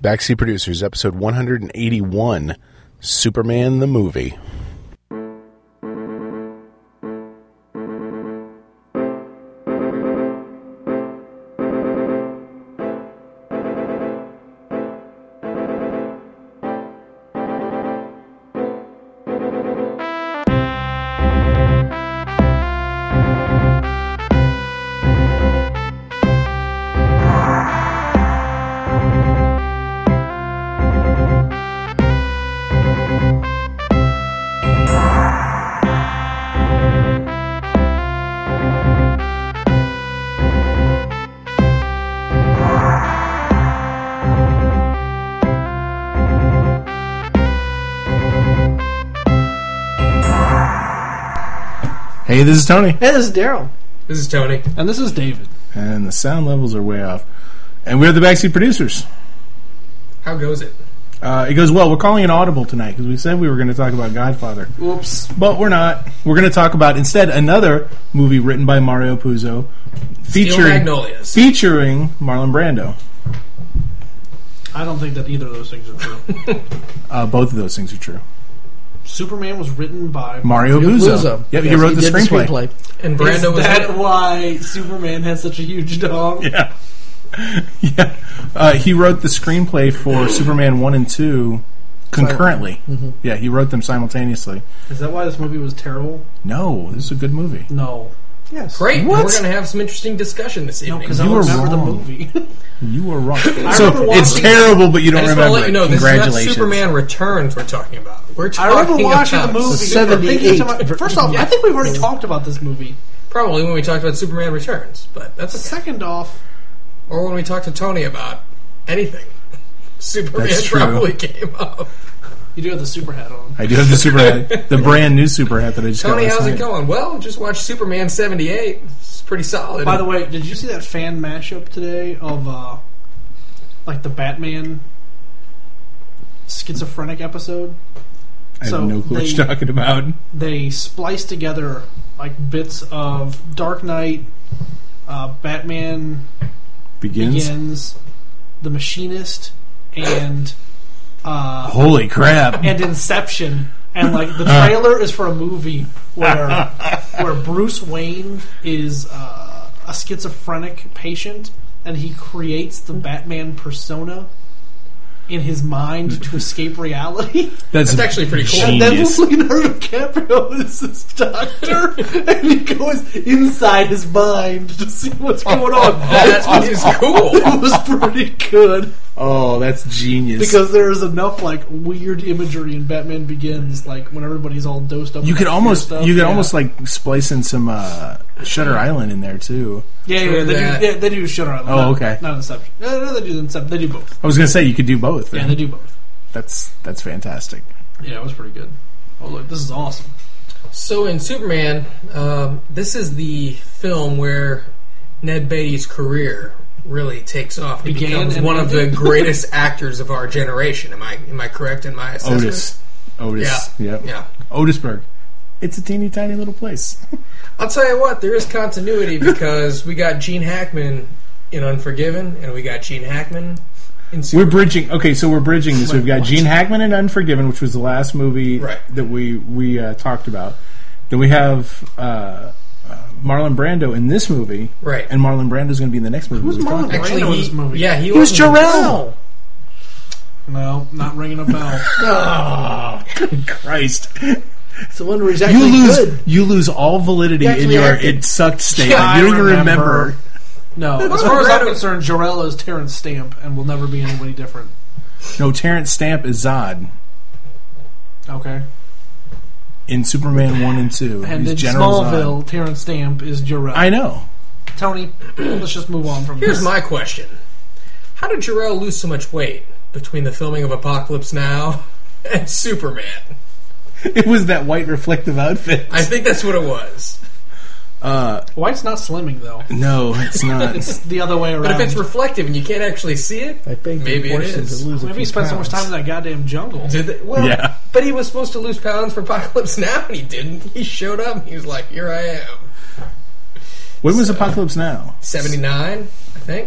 Backseat Producers, episode 181, Superman the Movie. Hey, this is Tony. Hey, this is Daryl. This is Tony. And this is David. And the sound levels are way off. And we're the Backseat Producers. How goes it? It goes well. We're calling it audible tonight because we said we were going to talk about Godfather. Whoops. But we're not. We're going to talk about, instead, another movie written by Mario Puzo Steel Magnolias. featuring Marlon Brando. I don't think that either of those things are true. Both of those things are true. Superman was written by Mario Puzo. Yep, he wrote the screenplay. And Brando was that in it. why Superman has such a huge dog? Yeah. Yeah. He wrote the screenplay for Superman 1 and 2 concurrently. Mm-hmm. Yeah, he wrote them simultaneously. Is that why this movie was terrible? No, this is a good movie. No. Yes. Great. What? We're going to have some interesting discussion this evening. Because I You were remember the wrong. movie. You were wrong. remember So watching- it's terrible, but you I don't just want remember to let you know, it. this is not Congratulations. Superman Returns we're talking about. We're I talking remember watching about the movie. 78. First off, I think we've already talked about this movie. Probably when we talked about Superman Returns, but that's okay. Second off, Or when we talked to Tony about anything. Superman That's true. probably came up. you do have the super hat on. I do have the super hat, the brand new super hat that I just Tony, got last how's it night. going? Well, just watched Superman 78. It's pretty solid. By the way, did you see that fan mashup today of like the Batman schizophrenic episode? I have no clue what you're talking about. They spliced together like bits of Dark Knight, Batman Begins, The Machinist, and Holy crap. and Inception. And like the trailer is for a movie where Bruce Wayne is a schizophrenic patient, and he creates the Batman persona in his mind to escape reality. That's actually pretty cool. And then genius. Leonardo DiCaprio is this doctor, and he goes inside his mind to see what's going on. That is cool. It was pretty good Oh, that's genius. because there's enough like weird imagery in Batman Begins, like when everybody's all dosed up. you with could fear almost stuff. you could Yeah. almost like splice in some Shutter Island in there too. They do Shutter Island. Oh, not- okay. Not Inception. No, they do Inception. They do both. I was gonna say you could do both. Yeah, then. they do both. That's fantastic. Yeah, it was pretty good. Oh look, this is awesome. So in Superman, this is the film where Ned Beatty's career really takes off. He Began becomes and one of the ended. greatest actors of our generation. Am I correct in my assessment? Otis. Yeah. Yep. Yeah. Otisburg. It's a teeny tiny little place. I'll tell you what, there is continuity because we got Gene Hackman in Unforgiven, and we got Gene Hackman in We're Superman. bridging. Okay, so we're bridging this. Wait, We've got what? Gene Hackman in Unforgiven, which was the last movie Right. that we talked about. Then we have Marlon Brando in this movie, Right. And Marlon Brando's going to be in the next movie. Who's we talked Marlon about. Actually, Brando in this movie? Yeah, He was in the Jor-El. No, not ringing a bell. Oh, good Christ! It's the one where he's You actually lose. good. You lose all validity He in actually your acted. "it sucked" statement. I you don't even remember. remember. No, What as far about as I'm Brando? concerned, Jor-El is Terrence Stamp and will never be anybody different. No, Terrence Stamp is Zod Okay. in Superman 1 and 2. And He's in General Smallville, Zod. Terrence Stamp is Jor-El. I know. Tony, let's just move on from Here's this. my question. How did Jor-El lose so much weight between the filming of Apocalypse Now and Superman? It was that white reflective outfit. I think that's what it was. White's not slimming, though. No, it's not. It's the other way around. But if it's reflective and you can't actually see it, I think maybe they it forced him is. to lose a Maybe few he spent so much pounds. time in that goddamn jungle. Did they? Well, Yeah. but he was supposed to lose pounds for Apocalypse Now, and he didn't. He showed up, and he was like, "Here I am." When was Apocalypse Now? 79, I think.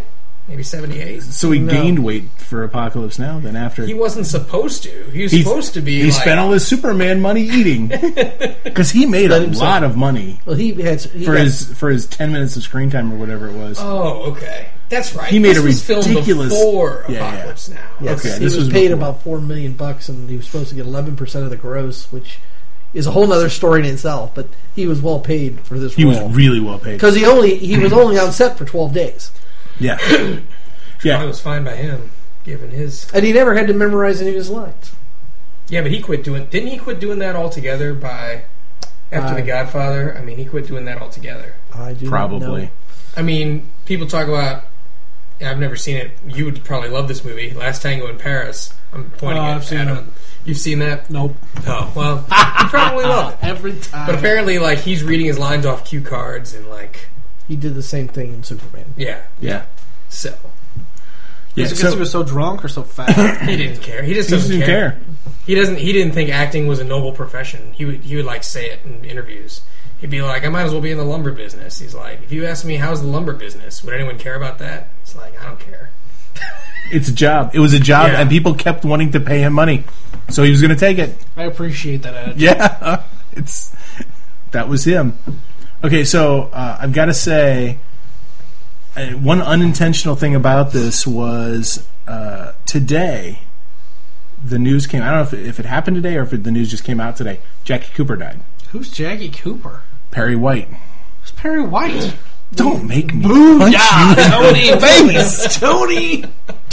maybe 78. So he gained weight for Apocalypse Now. Then after He wasn't supposed to. He was supposed to be. He spent all his Superman money eating because he made a lot of money Well, he for his 10 minutes of screen time or whatever it was. Oh, okay. That's right. He made this a was ridiculous filmed before Apocalypse Now. Yes, Okay, he this was was paid before. about $4 million, and he was supposed to get 11% of the gross, which is a whole other story in itself. But he was well paid for this He role was really well paid. because he was only on set for 12 days, Yeah, It yeah. was fine by him, given his. and he never had to memorize any of his lines. Yeah, but he quit doing. Didn't he quit doing that altogether after The Godfather? I mean, he quit doing that altogether. I do not Probably. know. I mean, people talk about. I've never seen it. You would probably love this movie, Last Tango in Paris. I'm pointing at I've seen Adam. it. You've seen that? Nope. Oh, well, you probably love it. Every time. But apparently, like, he's reading his lines off cue cards and, like, He did the same thing in Superman. yeah. Yeah. So, Yeah, Is it so- because he was so drunk or so fat? he didn't care. He just He doesn't didn't care. He didn't think acting was a noble profession. He would like say it in interviews. He'd be like, I might as well be in the lumber business. He's like, if you ask me how's the lumber business, would anyone care about that? He's like, I don't care. It's a job. It was a job, Yeah. and people kept wanting to pay him money, so he was going to take it. I appreciate that attitude. Yeah, that was him. Okay, so I've got to say, one unintentional thing about this was today. The news came. I don't know if it happened today or if the news just came out today. Jackie Cooper died. Who's Jackie Cooper? Perry White. Who's Perry White? Don't make me punch you. Tony, face. Tony.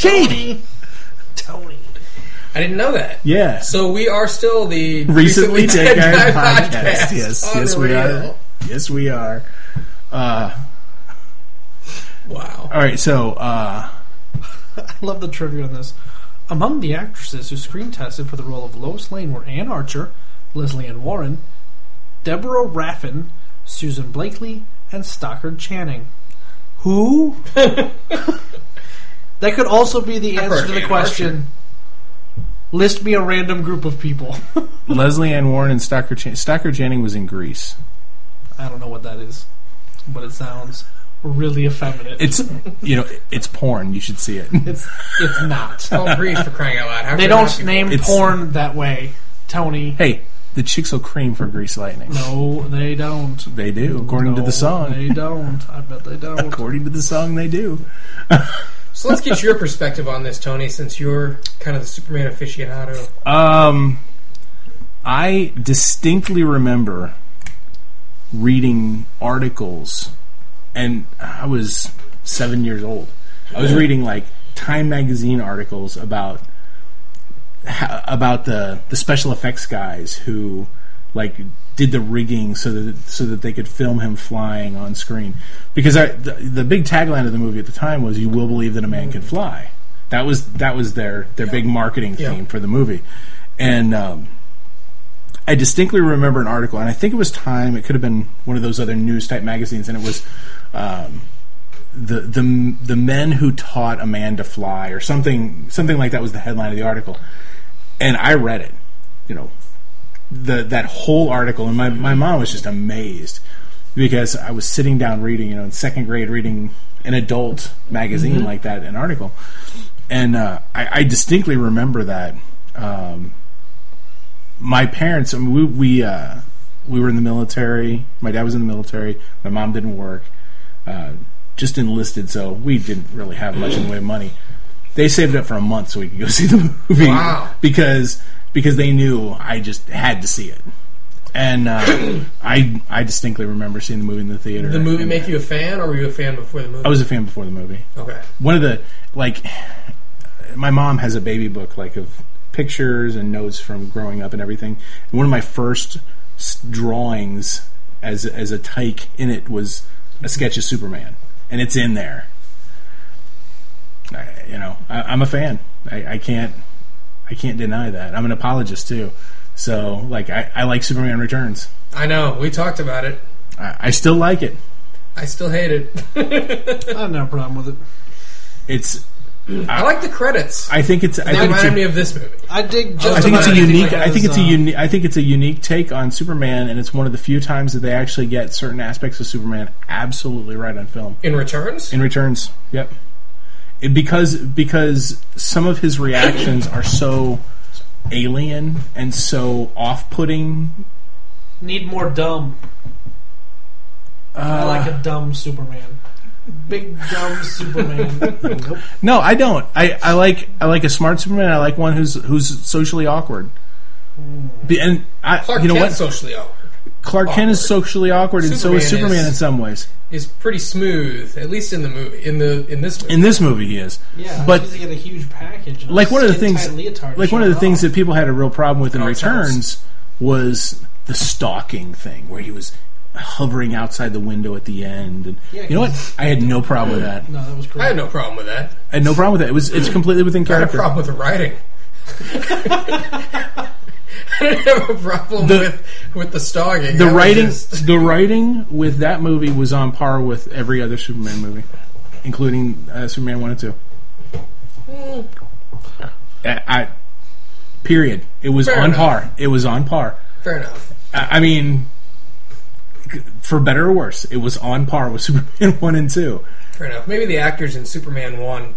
I didn't know that. Yeah. So we are still the Recently Dead Guy podcast. Yes, we are. Unreal. Yes, we are. Wow. All right, so I love the trivia on this. Among the actresses who screen tested for the role of Lois Lane were Ann Archer, Leslie Ann Warren, Deborah Raffin, Susan Blakely, and Stockard Channing. Who? That could also be the answer heard to the Ann question. List me a random group of people. Leslie Ann Warren and Stockard Channing was in Grease. I don't know what that is, but it sounds really effeminate. It's it's porn. You should see it. It's not. Oh, Grease, for crying out loud. How They could it don't not be name porn? It's- porn that way, Tony. Hey, the chicks will cream for Grease Lightning. No, they don't. They do, according to No, the song. They don't. I bet they don't. According to the song, they do. So let's get your perspective on this, Tony, since you're kind of the Superman aficionado. I distinctly remember reading articles, and I was 7 years old. I was reading like Time magazine articles about the special effects guys who like did the rigging so that they could film him flying on screen. Because the big tagline of the movie at the time was "You will believe that a man can fly." That was their big marketing theme for the movie, and I distinctly remember an article, and I think it was Time. It could have been one of those other news type magazines, and it was the men who taught a man to fly, or something like that was the headline of the article. And I read it, that whole article, and my mom was just amazed because I was sitting down reading, in second grade, reading an adult magazine like that, an article, and I distinctly remember that. My parents, we were in the military. My dad was in the military. My mom didn't work, just enlisted, so we didn't really have much in the way of money. They saved up for a month so we could go see the movie. Wow. Because they knew I just had to see it. And I distinctly remember seeing the movie in the theater. Did the movie and make you a fan, or were you a fan before the movie? I was a fan before the movie. Okay. One of the, my mom has a baby book, of pictures and notes from growing up and everything. And one of my first drawings as a tyke in it was a sketch of Superman. And it's in there. I'm a fan. I can't deny that. I'm an apologist too. So I like Superman Returns. I know. We talked about it. I still like it. I still hate it. I have no problem with it. It's. I like the credits. I think it's. They remind me of this movie. I dig. Just I think it's a about anything unique. that I think has, it's a unique. I think it's a unique take on Superman, and it's one of the few times that they actually get certain aspects of Superman absolutely right on film. In Returns? In Returns, yep. because some of his reactions are so alien and so off-putting. Need more dumb. I like a dumb Superman. Big dumb Superman. Nope. No, I don't. I like a smart Superman. I like one who's socially awkward. And Clark you know Kent's what? socially awkward. Clark Kent is socially awkward, and so is Superman in some ways. Is pretty smooth, at least in the movie. In this movie. In this movie, he is. Yeah, but he's get a huge package. And like one of the things, leotard things that people had a real problem with in Oh, it Returns was the stalking thing, where he was hovering outside the window at the end. And Yeah, you know what? I had no problem with that. No, that was great. I had no problem with that. I had no problem with that. It's completely within I had a character. problem with the writing. I didn't have a problem with the stalking. The That was writing, just- the writing with that movie was on par with every other Superman movie, including Superman 1 and 2. Period. It was Fair on enough. par. It was on par. Fair enough. I mean, for better or worse, it was on par with Superman 1 and 2. Fair enough. Maybe the actors in Superman 1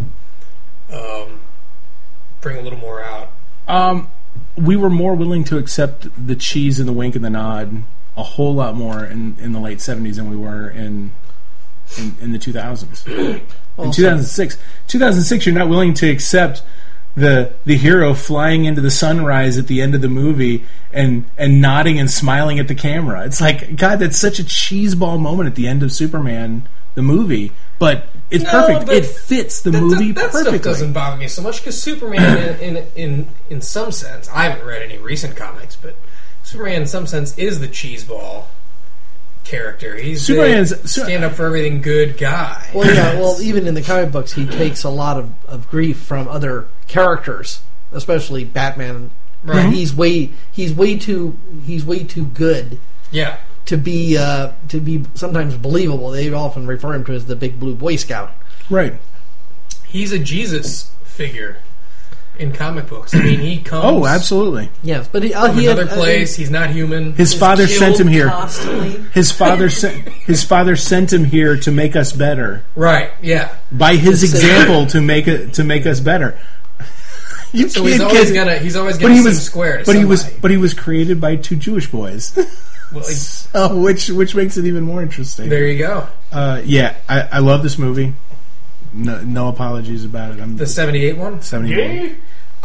bring a little more out. We were more willing to accept the cheese and the wink and the nod a whole lot more in the late 70s than we were in the 2000s. In 2006, you're not willing to accept the hero flying into the sunrise at the end of the movie and nodding and smiling at the camera. It's like, God, that's such a cheeseball moment at the end of Superman the movie, but it's perfect. but It fits the movie that perfectly. stuff doesn't bother me so much because Superman, in some sense, I haven't read any recent comics, but Superman, in some sense, is the cheeseball character. He's Superman's- the stand up for everything good guy. Well, yeah. Well, even in the comic books, he takes a lot of grief from other characters, especially Batman. Right. He's way too good Yeah. to be sometimes believable. They often refer him to as the Big Blue Boy Scout. Right. He's a Jesus figure in comic books. I mean, he comes Oh, absolutely. Yes, but from he another place. He's not human. His father sent him here. Constantly. His father sent him here to make us better. Right, yeah. By his The same- example, to make us better. You So he's can't always get- gonna but he seem was square to but he was somebody. but he was created by two Jewish boys. Well, Oh, which makes it even more interesting. there you go. Yeah, I love this movie. No apologies about it. I'm The 78 one? 71.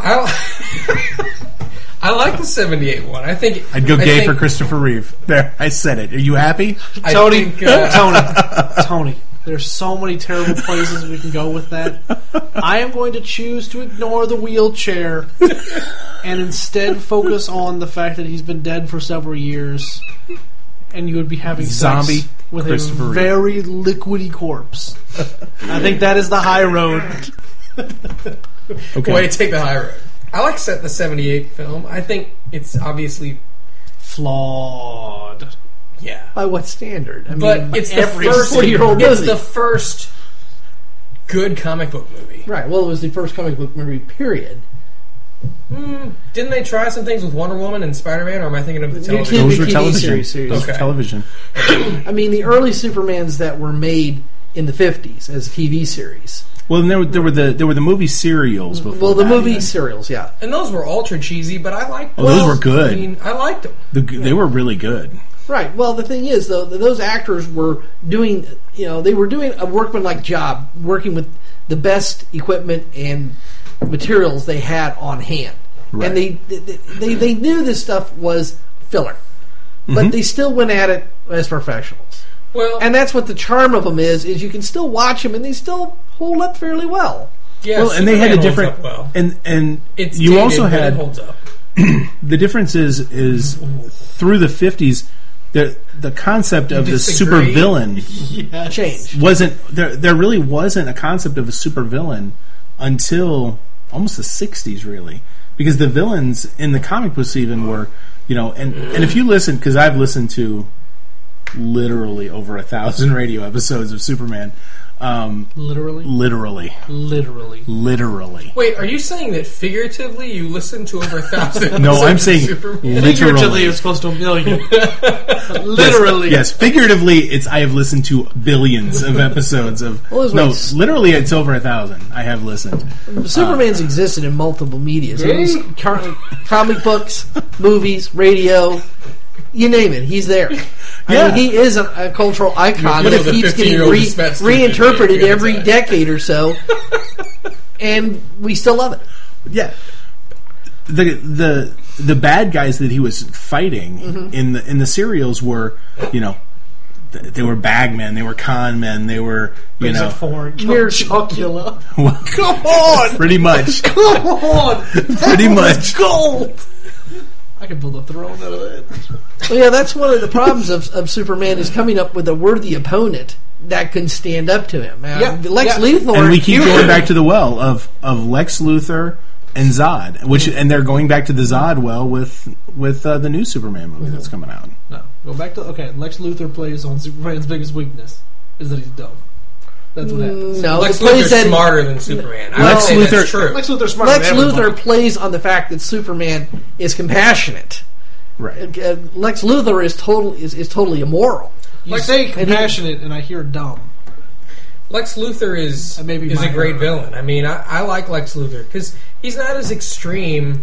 I like the 78 one. I think I'd go I gay think- for Christopher Reeve. There, I said it. Are you happy? I Tony, think, Tony. There's so many terrible places we can go with that. I am going to choose to ignore the wheelchair and instead focus on the fact that he's been dead for several years, and you would be having Zombie sex with a Christopher Reeve. very liquidy corpse. I think that is the high road. Okay. way to take the high road. I like the 78 film. I think it's obviously Flawed. yeah. by what standard? I But mean, it's the every first 40-year-old It's movie. the first good comic book movie. Right. Well, it was the first comic book movie. Period. Didn't they try some things with Wonder Woman and Spider-Man, or am I thinking of the television? TV Those were television. series. Those were Okay. television. I mean, the early Supermans that were made in the 50s as TV series. Well, and there were the movie serials before. Well, the that, movie even. serials, yeah. And those were ultra cheesy, but I liked them. Oh, those were good. I mean, I liked them. They were really good. Right. Well, the thing is, though, those actors were doing, they were doing a workmanlike job, working with the best equipment and materials they had on hand, Right. and they knew this stuff was filler, but they still went at it as professionals. Well, And that's what the charm of them is you can still watch them and they still hold up fairly well. yeah, Well, and they had a Superman different holds up well. and It's you dated, also but it had holds up. the difference is through the 50s the concept of the disagree? supervillain Change. wasn't there really wasn't a concept of a supervillain until almost the 60s, really, because the villains in the comic books even were and if you listen, because I've listened to literally over 1,000 radio episodes of Superman, Literally? Literally. Wait, are you saying that figuratively you listen to over 1,000? No, I'm saying Figuratively, literally. it's close to 1 million. Literally. Yes, figuratively, I have listened to billions of episodes of. Well, there's No, like- literally, it's over 1,000. I have listened. Superman's existed in multiple media. So he's comic books, movies, radio, you name it. He's there. Yeah. I mean, he is a cultural icon You know that the keeps getting 15-year-old just met Steve reinterpreted Jobs every time. decade or so, and we still love it. Yeah, the bad guys that he was fighting in the serials were, they were bagmen, they were con men, they were Basic form. Mere- Chocula. come on, pretty much, Come on! pretty much. Gold! I could build a throne out of it. Well, yeah, that's one of the problems of Superman is coming up with a worthy opponent that can stand up to him. Lex Luthor, And we keep going back to the well of Lex Luthor and Zod, and they're going back to the Zod well with the new Superman movie that's coming out. No. Go back to... Okay, Lex Luthor plays on Superman's biggest weakness, is that he's dumb. That's what happens. No, Lex it plays Luthor's that- smarter than Superman. I Lex would say Luthor- that's true. Lex Luthor's smarter Lex than everybody. Luthor plays on the fact that Superman is compassionate. Right. Lex Luthor is totally immoral. You say compassionate, and I hear dumb. Lex Luthor is That may be a my great error. villain. I mean, I like Lex Luthor because he's not as extreme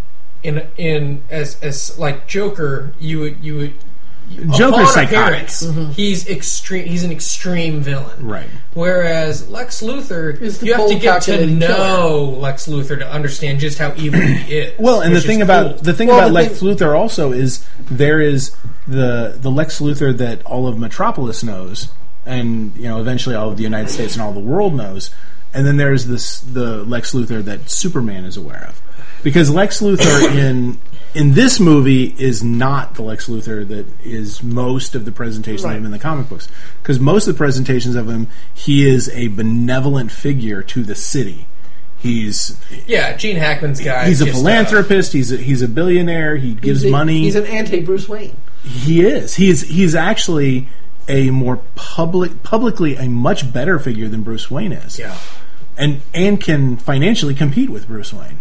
as like Joker. You would Joker's upon psychotic. appearance, he's extreme. He's an extreme villain. Right. Whereas Lex Luthor, Is the you have to cold, get to calculating know Lex Luthor to understand just how evil he is. Well, and which the thing is about cool. Lex Luthor also is there is the Lex Luthor that all of Metropolis knows, and eventually all of the United States and all the world knows, and then there's the Lex Luthor that Superman is aware of, because Lex Luthor in this movie is not the Lex Luthor that is most of the presentation of him in the comic books, because most of the presentations of him, he is a benevolent figure to the city. He's Gene Hackman's guy. He's a just, philanthropist. He's a billionaire. He gives money. He's an anti-Bruce Wayne. He is. He's actually a more publicly a much better figure than Bruce Wayne is. Yeah. And can financially compete with Bruce Wayne.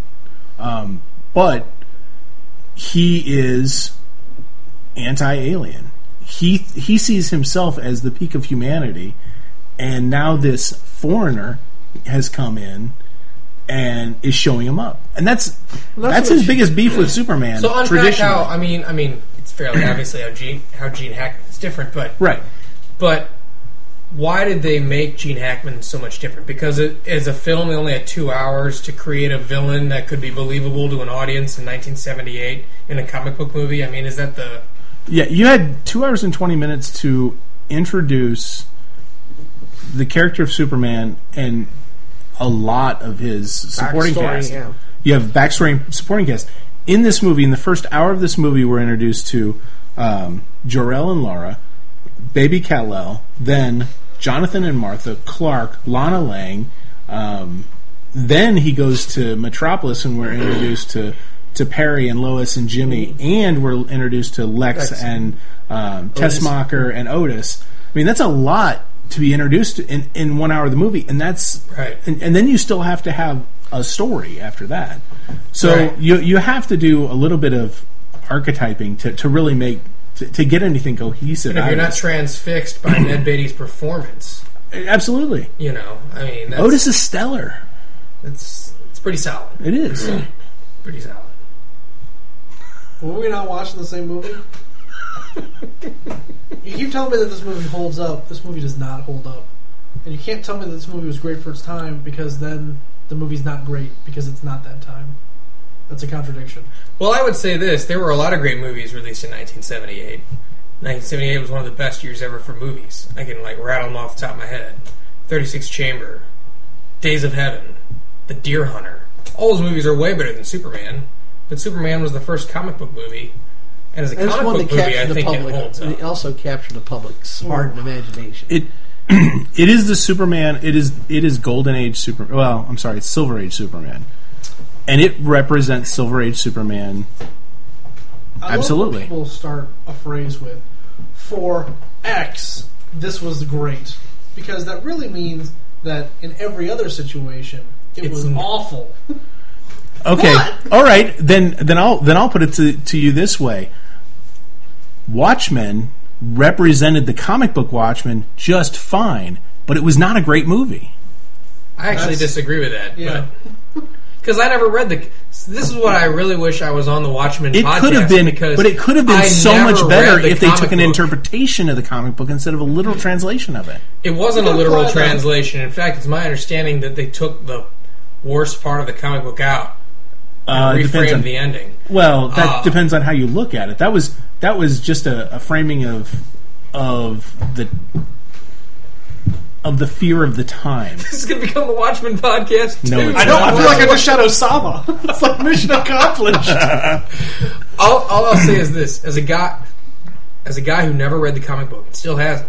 But he is anti-alien. He sees himself as the peak of humanity, and now this foreigner has come in and is showing him up, and that's his biggest beef with Superman. So unpack traditionally. how I mean it's fairly obviously how Gene Hackman's different, but Right. But why did they make Gene Hackman so much different? Because as a film, they only had 2 hours to create a villain that could be believable to an audience in 1978 in a comic book movie. I mean, is that the... Yeah, you had 2 hours and 20 minutes to introduce the character of Superman and a lot of his supporting Backstory, cast. yeah. You have backstory and supporting cast. In this movie, in the first hour of this movie, we're introduced to Jor-El and Lara, Baby Kal-El, then Jonathan and Martha, Clark, Lana Lang. Then he goes to Metropolis, and we're introduced to Perry and Lois and Jimmy, and we're introduced to Lex and Tessmacher and Otis. I mean, that's a lot to be introduced to in 1 hour of the movie, and that's Right. And then you still have to have a story after that. So Right. you have to do a little bit of archetyping to really make to get anything cohesive. And if out you're of not this. transfixed by Ned Beatty's performance, Absolutely, I mean, that's, Otis is stellar. it's pretty solid. It is. Pretty solid. Were we not watching the same movie? You keep telling me that this movie holds up. This movie does not hold up. And you can't tell me that this movie was great for its time, because then the movie's not great because it's not that time. That's a contradiction. Well, I would say this. There were a lot of great movies released in 1978. 1978 was one of the best years ever for movies. I can rattle them off the top of my head. 36 Chamber, Days of Heaven, The Deer Hunter. All those movies are way better than Superman. But Superman was the first comic book movie. And as a And it's comic one book that movie, I captured the think it public. holds It up. also captured the public's heart and imagination. It is the Superman. It is Golden Age Superman. Well, I'm sorry, it's Silver Age Superman, and it represents Silver Age Superman. I Absolutely. love when people start a phrase with, "For X, this was great." because that really means that in every other situation, it was awful. Okay, all right. Then I'll put it to you this way: Watchmen represented the comic book Watchmen just fine, but it was not a great movie. I actually disagree with that. Yeah. Because I never read the... This is what I really wish I was on the Watchmen It podcast. could have been, but it could have been so much better if they took an book. interpretation of the comic book instead of a literal translation of it. It wasn't a literal translation. In fact, it's my understanding that they took the worst part of the comic book out and Depends on reframed the ending. Well, that depends on how you look at it. That was just a framing of the fear of the time. This is going to become the Watchmen podcast, too. No, it's I know. not. I feel like I just shot Osama. It's like mission accomplished. All I'll say is this: as a guy who never read the comic book and still hasn't,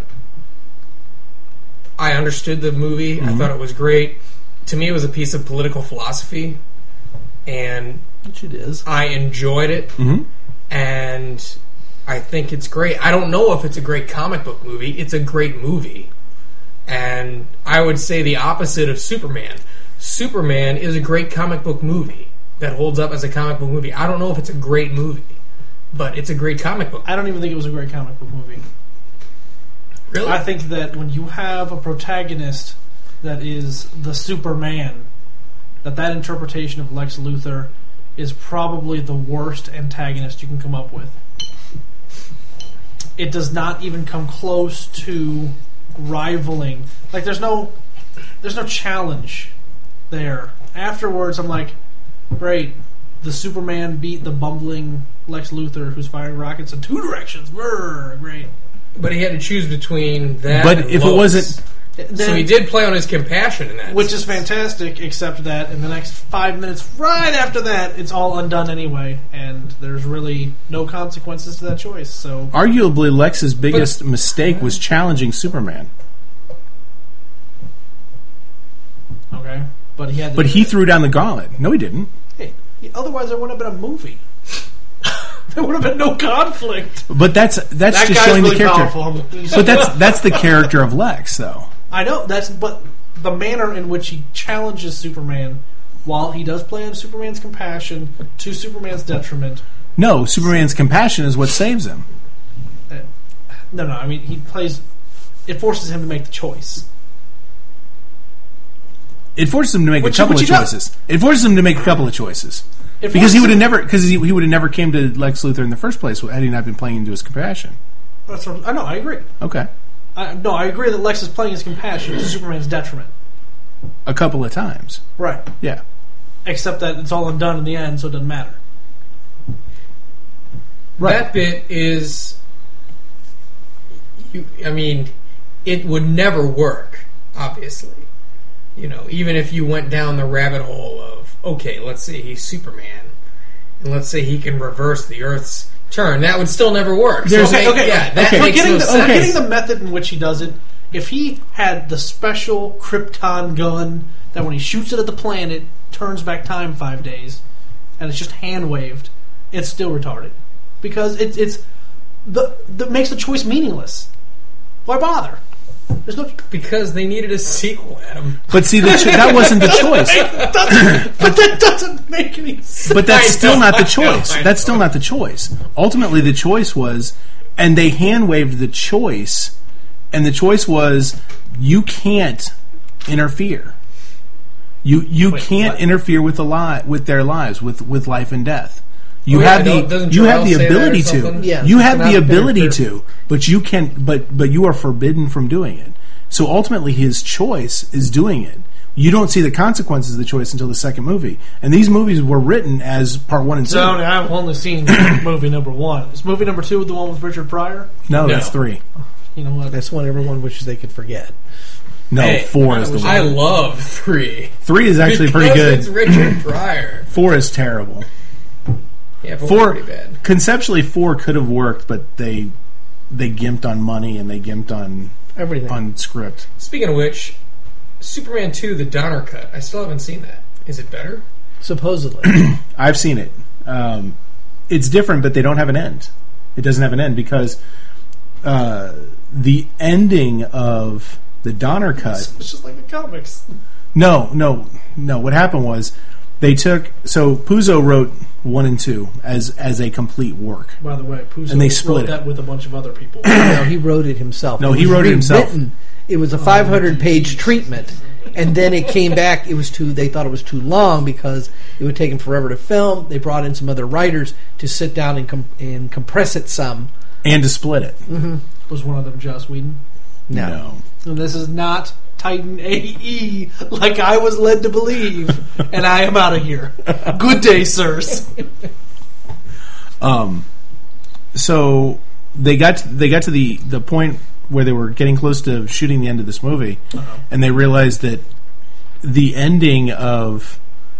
I understood the movie. I thought it was great. To me, it was a piece of political philosophy, and Which it is. I enjoyed it. And I think it's great. I don't know if it's a great comic book movie. It's a great movie. And I would say the opposite of Superman. Superman is a great comic book movie that holds up as a comic book movie. I don't know if it's a great movie, but it's a great comic book. I don't even think it was a great comic book movie. Really? I think that when you have a protagonist that is the Superman, that interpretation of Lex Luthor is probably the worst antagonist you can come up with. It does not even come close to rivaling. Like there's no challenge there. Afterwards, I'm like, great. The Superman beat the bumbling Lex Luthor who's firing rockets in two directions. Brr, great. But he had to choose between that But and if Lois. it wasn't... So he did play on his compassion in that. Which is fantastic, except that in the next 5 minutes, right after that, it's all undone anyway, and there's really no consequences to that choice. So Arguably, Lex's biggest mistake was challenging Superman. okay, but he had. To But he threw down the gauntlet. No, he didn't. Hey, otherwise, there wouldn't have been a movie. There would have been no conflict. But that's That just guy's showing really the character. powerful. But that's the character of Lex, though. I know but the manner in which he challenges Superman, while he does play on Superman's compassion to Superman's detriment. No, Superman's compassion is what saves him. No, I mean he plays. It forces him to make the choice. It forces him to make a couple of choices. It forces him to make a couple of choices. Because he would have never came to Lex Luthor in the first place had he not been playing into his compassion. That's what, I know. I agree. Okay, I agree that Lex is playing his compassion to Superman's detriment. a couple of times. Right. Yeah. Except that it's all undone in the end, so it doesn't matter. Right. That bit is... it would never work, obviously. Even if you went down the rabbit hole of, okay, let's say he's Superman, and let's say he can reverse the Earth's turn, that would still never work. Forgetting sense. the method in which he does it, if he had the special Krypton gun that when he shoots it at the planet, turns back time 5 days, and it's just hand-waved, it's still retarded. Because it's that makes the choice meaningless. Why bother? There's no... Because they needed a sequel, Adam. But see, that wasn't the choice. But that doesn't make any sense. But that's still not the choice. That's still not the choice. Ultimately, the choice was, and they hand-waved the choice, and the choice was, you can't interfere. You can't interfere with their lives, with life and death. You have the ability to. Yeah, you have the ability character. to, but you can. But you are forbidden from doing it. So ultimately, his choice is doing it. You don't see the consequences of the choice until the second movie. And these movies were written as part 1 and 2. No, I've only seen movie number 1. Is movie number 2 the one with Richard Pryor? No, that's 3. You know what? That's one everyone wishes they could forget. No, Hey, 4 is the one. I love 3. 3 is actually pretty good. It's Richard Pryor. 4 is terrible. Yeah, 4 4 pretty bad. Conceptually, 4 could have worked, but they gimped on money and they gimped on Everything. on script. Speaking of which, Superman 2, the Donner cut. I still haven't seen that. Is it better? Supposedly. I've seen it. It's different, but they don't have an end. It doesn't have an end because the ending of The Donner cut. It's just like the comics. No. What happened was they took. So Puzo wrote 1 and 2 as a complete work. By the way, Puzo And they split wrote it. that with a bunch of other people. No, he wrote it himself. No, It he was wrote it himself. rewritten. It was a 500-page treatment, and then it came back. It was too. They thought it was too long because it would take them forever to film. They brought in some other writers to sit down and compress it some. And to split it. Was one of them Joss Whedon? No. And this is not Titan AE like I was led to believe. And I am out of here. Good day, sirs. So they got to the point where they were getting close to shooting the end of this movie, and they realized that the ending of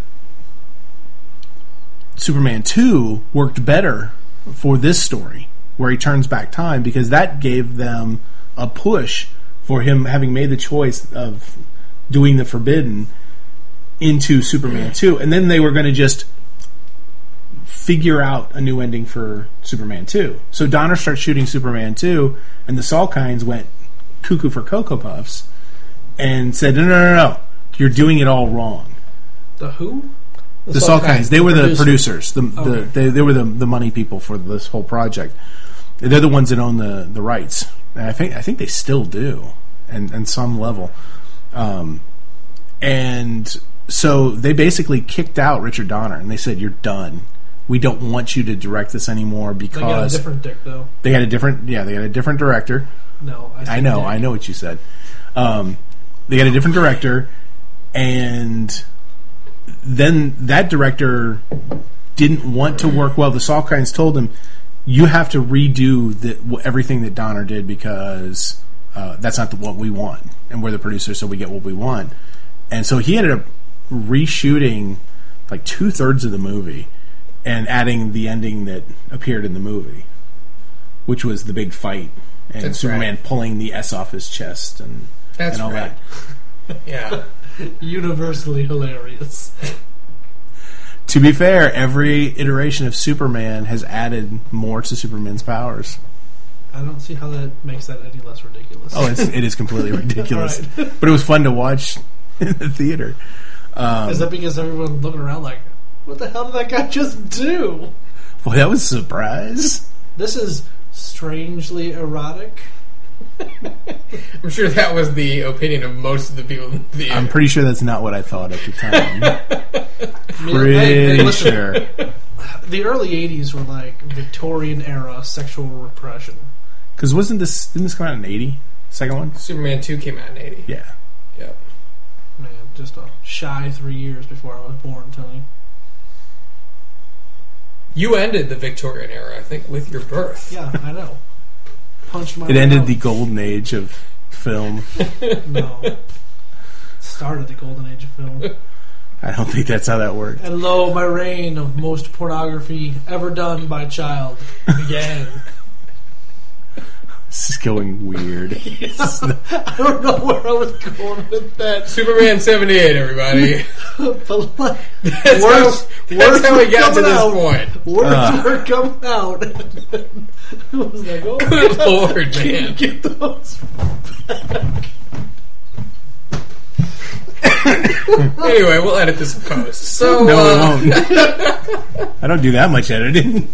Superman 2 worked better for this story, where he turns back time, because that gave them a push for him having made the choice of doing the Forbidden into Superman 2, and then they were going to just figure out a new ending for Superman 2. So Donner starts shooting Superman 2, and the Salkinds went cuckoo for Cocoa Puffs and said, no, you're doing it all wrong. The who? The Salkinds, they were the producers. Okay. They were the money people for this whole project. They're the ones that own the rights. And I think they still do, and some level. And so they basically kicked out Richard Donner, and they said, "You're done. We don't want you to direct this anymore because They got a different dick, though. they had a different director." No, I know what you said. They got a different director, and then that director didn't want to work well. The Salkinds told him, "You have to redo everything that Donner did because that's not what we want, and we're the producers, so we get what we want." And so he ended up reshooting like 2/3 of the movie and adding the ending that appeared in the movie, which was the big fight and That's Superman right. pulling the S off his chest and all right. that. Yeah. Universally hilarious. To be fair, every iteration of Superman has added more to Superman's powers. I don't see how that makes that any less ridiculous. Oh, it is completely ridiculous. All right. But it was fun to watch in the theater. Is that because everyone's looking around like, what the hell did that guy just do? Well, that was a surprise. This is strangely erotic. I'm sure that was the opinion of most of the people in the theater. I'm pretty sure that's not what I thought at the time. I mean, Pretty listen, sure. the early 80s were like Victorian era sexual repression. Because didn't this come out in 80? Second one? Superman 2 came out in 80. Yeah. Yep. Man, just a shy 3 years before I was born, Tony. You ended the Victorian era, I think, with your birth. Yeah, I know. Punched my It way ended out. the golden age of film. No. Started the golden age of film. I don't think that's how that worked. And lo, my reign of most pornography ever done by child began. This is going weird. I don't know where I was going with that. Superman 78, everybody. But like, That's words how we were got to coming this out. point. Words were coming out. I was like, oh, Good Lord, can you man. get those back? Anyway, we'll edit this in post. So, No, it won't. I don't do that much editing.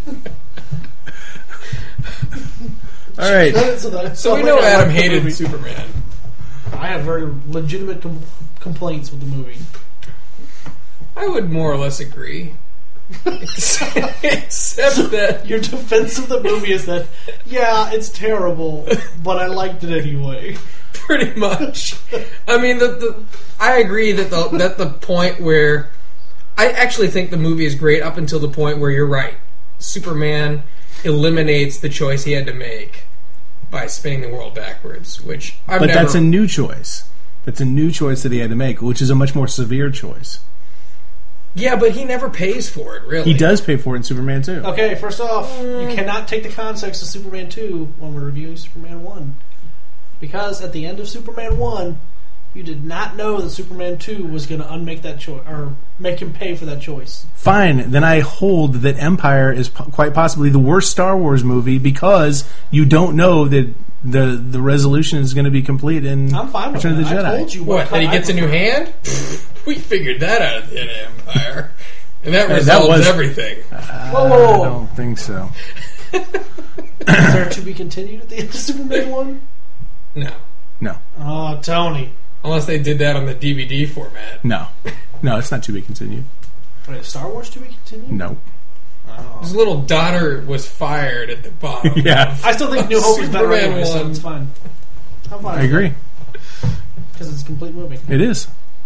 All right. so we know Adam hated Superman. I have very legitimate complaints with the movie. I would more or less agree. Except that Your defense of the movie is that, yeah, it's terrible, but I liked it anyway. pretty much. I mean, I agree that the point where I actually think the movie is great up until the point where you're right. Superman eliminates the choice he had to make by spinning the world backwards, which I've But never. that's a new choice. That's a new choice that he had to make, which is a much more severe choice. Yeah, but he never pays for it, really. He does pay for it in Superman 2. Okay, first off, you cannot take the context of Superman 2 when we're reviewing Superman 1. Because at the end of Superman 1, you did not know that Superman 2 was going to unmake that choice, or make him pay for that choice. Fine, then I hold that Empire is quite possibly the worst Star Wars movie because you don't know that the resolution is going to be complete in I'm fine with Return of that. the Jedi. I told you What, that he gets a new hand? We figured that out at the end of Empire. And that resolves was- everything. Whoa. I don't think so. Is there to be continued at the end of Superman 1? No. No, Oh, Tony. Unless they did that on the DVD format. no, it's not to be continued. Wait, Star Wars to be continued? No. His little daughter was fired at the bottom. Yeah. I still think New Hope is better Superman anyway, so 1. it's fine. I'm fine. I agree. Because it's a complete movie. It is.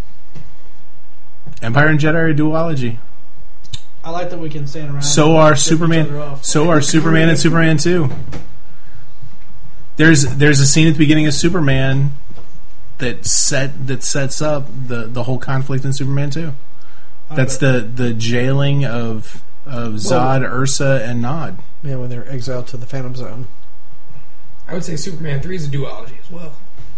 Empire and Jedi are a duology. I like that we can stand around. So are and rip each other Superman. off. So are Superman and Superman 2. There's a scene at the beginning of Superman that sets up the whole conflict in Superman 2. That's the jailing of Zod, Ursa, and Nod. Yeah, when they're exiled to the Phantom Zone. I would say Superman 3 is a duology as well.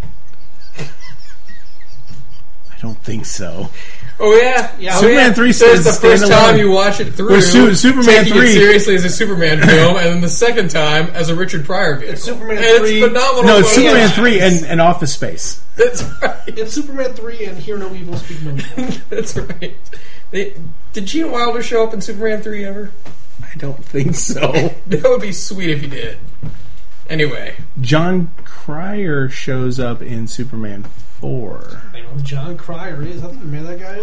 I don't think so. Oh yeah, Yeah, Superman 3 So it's says the first standalone. time you watch it through. Or Superman taking 3 it seriously as a Superman film, and then the second time as a Richard Pryor vehicle. It's Superman and 3. It's phenomenal. No, it's both Superman times. 3 and Office Space. That's right. It's Superman 3 and Hear No Evil, Speak No Evil. That's right. Did Gene Wilder show up in Superman 3 ever? I don't think so. That would be sweet if he did. Anyway, John Cryer shows up in Superman 4. I know who John Cryer is. I think you made that guy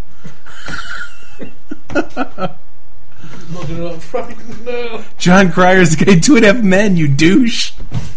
up. Looking it up right now. John Cryer's the guy in 2.5 Men, you douche.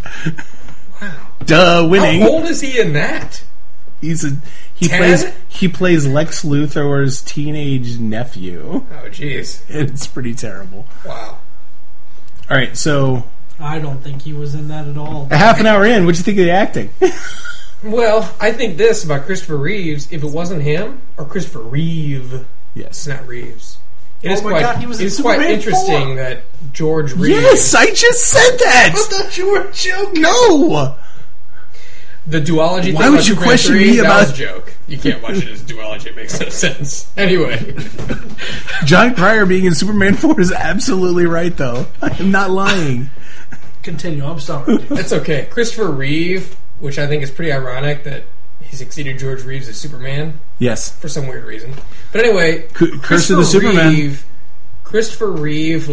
Duh, winning. how old is he in that? He 10? plays Lex Luthor's teenage nephew. Oh, jeez. It's pretty terrible. Wow. All right, so I don't think he was in that at all. a half an hour in, what'd you think of the acting? Well, I think this about Christopher Reeves. If it wasn't him, or Christopher Reeve, it's Yes. not Reeves. It Oh is my quite, God, he was in it's quite Superman interesting 4. that George Reeves, Yes, I just said that. thought you were joking. No. the duology. Why thing would about you Superman question 3, me that about- was a joke? You can't watch it as duology. It makes no sense. Anyway, John Cryer being in Superman 4 is absolutely right, though. I'm not lying. Continue. I'm sorry. that's okay. Christopher Reeve, which I think is pretty ironic that he succeeded George Reeves as Superman Yes. for some weird reason. But anyway, Curse of the Superman. Christopher Reeve,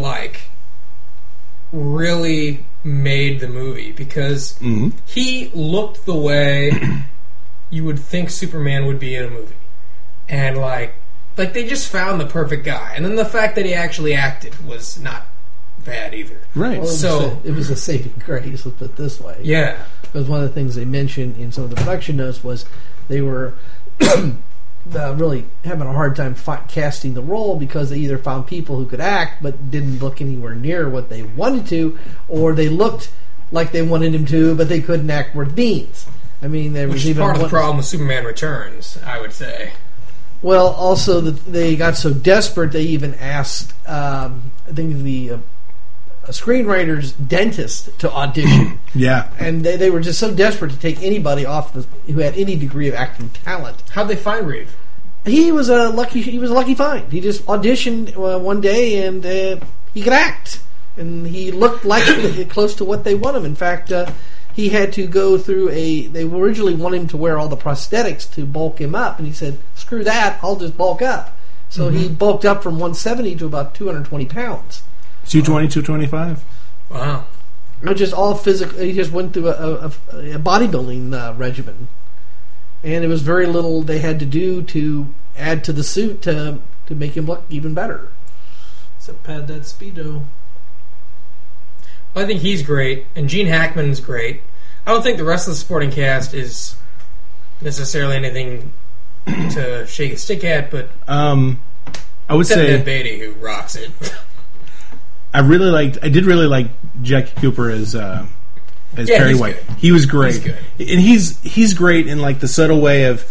really made the movie because he looked the way you would think Superman would be in a movie, and like they just found the perfect guy. And then the fact that he actually acted was not bad either. Right. Well, So- it was a saving grace, let's put it this way. Yeah, Because one of the things they mentioned in some of the production notes was they were really having a hard time casting the role because they either found people who could act but didn't look anywhere near what they wanted to, or they looked like they wanted him to but they couldn't act worth beans. I mean, there which was is even part of the one- problem with Superman Returns, I would say. Well, also they got so desperate they even asked I think the screenwriter's dentist to audition. Yeah. And they were just so desperate to take anybody off who had any degree of acting talent. How'd they find Reeve? He was a lucky find. He just auditioned one day and he could act, and he looked like close to what they want him. In fact, he had to go through they originally wanted him to wear all the prosthetics to bulk him up, and he said, "Screw that! I'll just bulk up." So he bulked up from 170 to about 220 pounds. 220, 225. Wow. Not just all physical. He just went through a bodybuilding regimen, and it was very little they had to do to add to the suit to make him look even better. Except pad that Speedo. Well, I think he's great, and Gene Hackman's great. I don't think the rest of the supporting cast is necessarily anything to shake a stick at, but I would except Ned say Beatty, who rocks it. I did really like Jackie Cooper as Yeah, Perry he's White. good. He was great. He's good. And he's great in like the subtle way of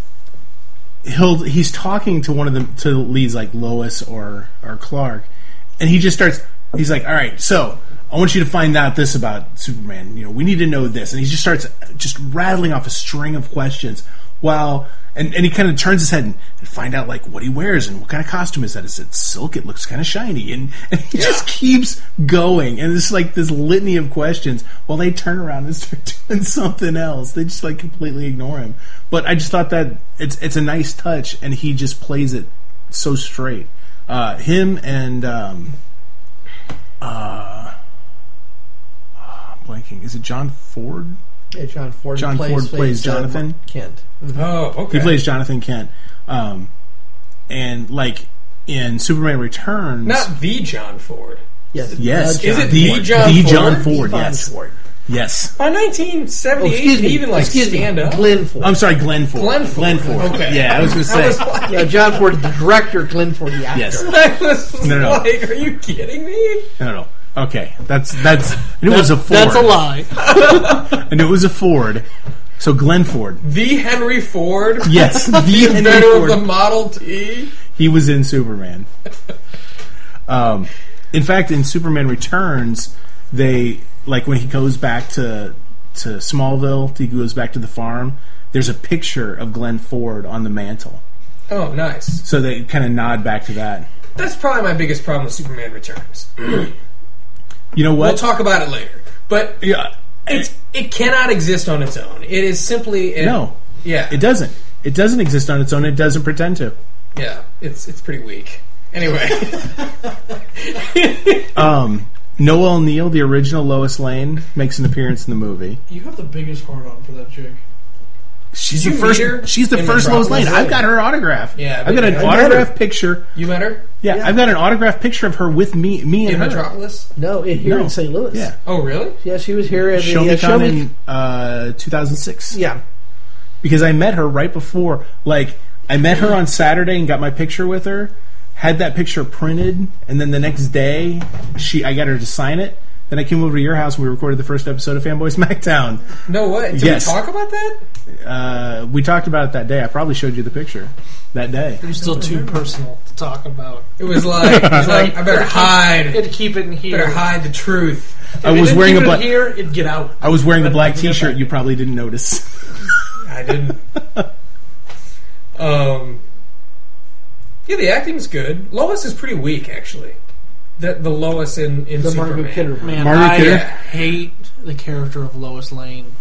he's talking to one of the leads like Lois or Clark, and he just starts. He's like, "All right, so I want you to find out this about Superman. We need to know this." And he just starts just rattling off a string of questions while and he kind of turns his head and find out like what he wears and what kind of costume is that. Is it silk? It looks kind of shiny, and he just keeps going, and it's like this litany of questions while they turn around and start doing something else. They just like completely ignore him. But I just thought that it's a nice touch, and he just plays it so straight. Him and blanking. Is it John Ford? Yeah, John Ford. John Ford plays Jonathan Kent. Oh, okay. He plays Jonathan Kent. And like in Superman Returns, Not the John Ford. Yes. yes, Is it the the John Ford? John Yes, Ford. yes. By 1978, Excuse me. he even like Excuse me. stand up. Glenn Ford. I'm sorry, Glenn Ford. Glenn Ford. Okay. Yeah, I was going to I say. was like, Yeah, John Ford, the director. Glenn Ford, the actor. Yes. I was No. like, are you kidding me? No. Okay, that's. And it was a Ford. That's a lie. And it was a Ford. So Glenn Ford. The Henry Ford? Yes, the The Henry inventor Ford. of the Model T? He was in Superman. In fact, in Superman Returns, they like when he goes back to Smallville, he goes back to the farm. There's a picture of Glenn Ford on the mantle, Oh, nice. so they kind of nod back to that. That's probably my biggest problem with Superman Returns. You know what? We'll talk about it later. But Yeah, it cannot exist on its own. It is simply... no, Yeah. it doesn't. It doesn't exist on its own. It doesn't pretend to. Yeah. It's pretty weak. Anyway. Noelle Neal, the original Lois Lane, makes an appearance in the movie. You have the biggest hard on for that chick. She's Did the you first. meet her She's the in first Lois Lane. Metropolis? I've got her autograph. Yeah, I've got an I met autograph picture. You met her? Yeah, I've got an autograph picture of her with me and In her. Metropolis? No, here No. in St. Louis. Yeah, Oh, really? Yeah, she was here at the ShowMeCon in 2006. Yeah. Because I met her right before. Like, I met her on Saturday and got my picture with her. Had that picture printed, and then the next day, I got her to sign it. Then I came over to your house and we recorded the first episode of Fanboy Smackdown. No way. Did Yes. we talk about that? We talked about it that day. I probably showed you the picture that day. It was still too personal to talk about. It was like I better hide. It'd keep it in here. Better hide the truth. I was wearing a black. here. It'd get out. I was wearing a black It'd get T-shirt. back. You probably didn't notice. I didn't. Yeah, the acting is good. Lois is pretty weak, actually. The Lois in The Superman. Margaret Kidder. Man, Margaret I Kidder? hate the character of Lois Lane.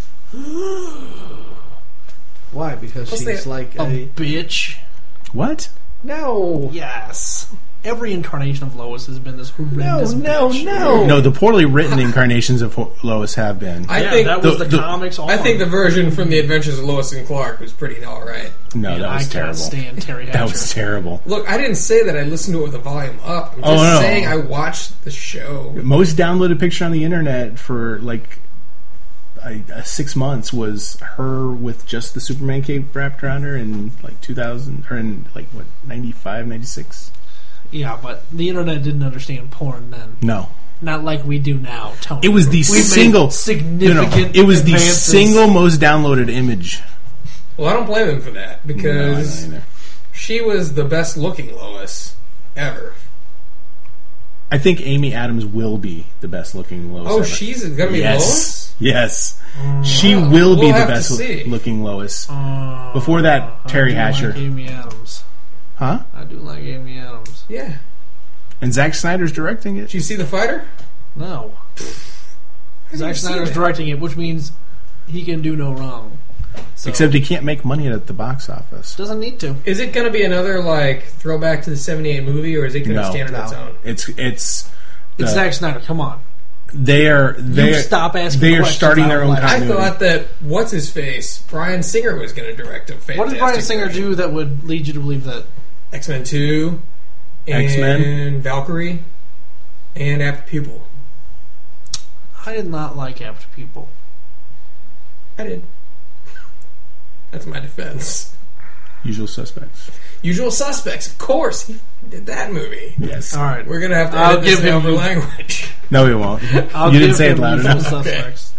Why? Because What's she's the- like A a... bitch. What? No. Yes. Every incarnation of Lois has been this horrendous bitch. No, the poorly written incarnations of Lois have been. I Yeah, think that was the the- comics. I think the version from the Adventures of Lois and Clark was pretty all right. No, Man, that I was can't terrible. stand Terry Hatcher. That was terrible. Look, I didn't say that I listened to it with the volume up. I'm just Oh, no. saying I watched the show. Most downloaded picture on the internet for like 6 months was her with just the Superman cape wrapped around her in like 2000 or in like what 95, 96. Yeah, but the internet didn't understand porn then. No, Not like we do now, Tony. it was the We've made single significant. It was the advances. single most downloaded image. Well, I don't blame him for that No, I because don't either. she was the best looking Lois ever. I think Amy Adams will be the best looking Lois. Oh, ever. she's gonna be Yes, yes, she will We'll be the have to best see. looking Lois. Before that, Terry I do Hatcher, like Amy Adams. huh? I do like Amy Adams. Yeah. And Zack Snyder's directing it. Did you see The Fighter? No. you Zack seen Snyder's it? directing it, which means he can do no wrong. So, Except he can't make money at the box office. doesn't need to. Is it going to be another like throwback to the '78 movie, or is it going to No. stand on its own? It's It's Zack Snyder. Come on. they are stop asking they are questions starting I their don't own like. I continuity. thought that what's his face, Bryan Singer, was going to direct a fantastic What did Bryan Singer version. do that would lead you to believe that? X-Men 2, and X-Men? Valkyrie, and Apt Pupil. I did not like Apt People. I did. That's my defense. Usual Suspects. Usual Suspects, of course. He did that movie. Yes. All right. We're going to have to I'll edit this give him over you- language. No, we won't. I'll You didn't give say it him loud Usual enough. Suspects.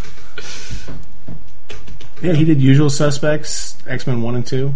Yeah, he did Usual Suspects, X-Men 1 and 2.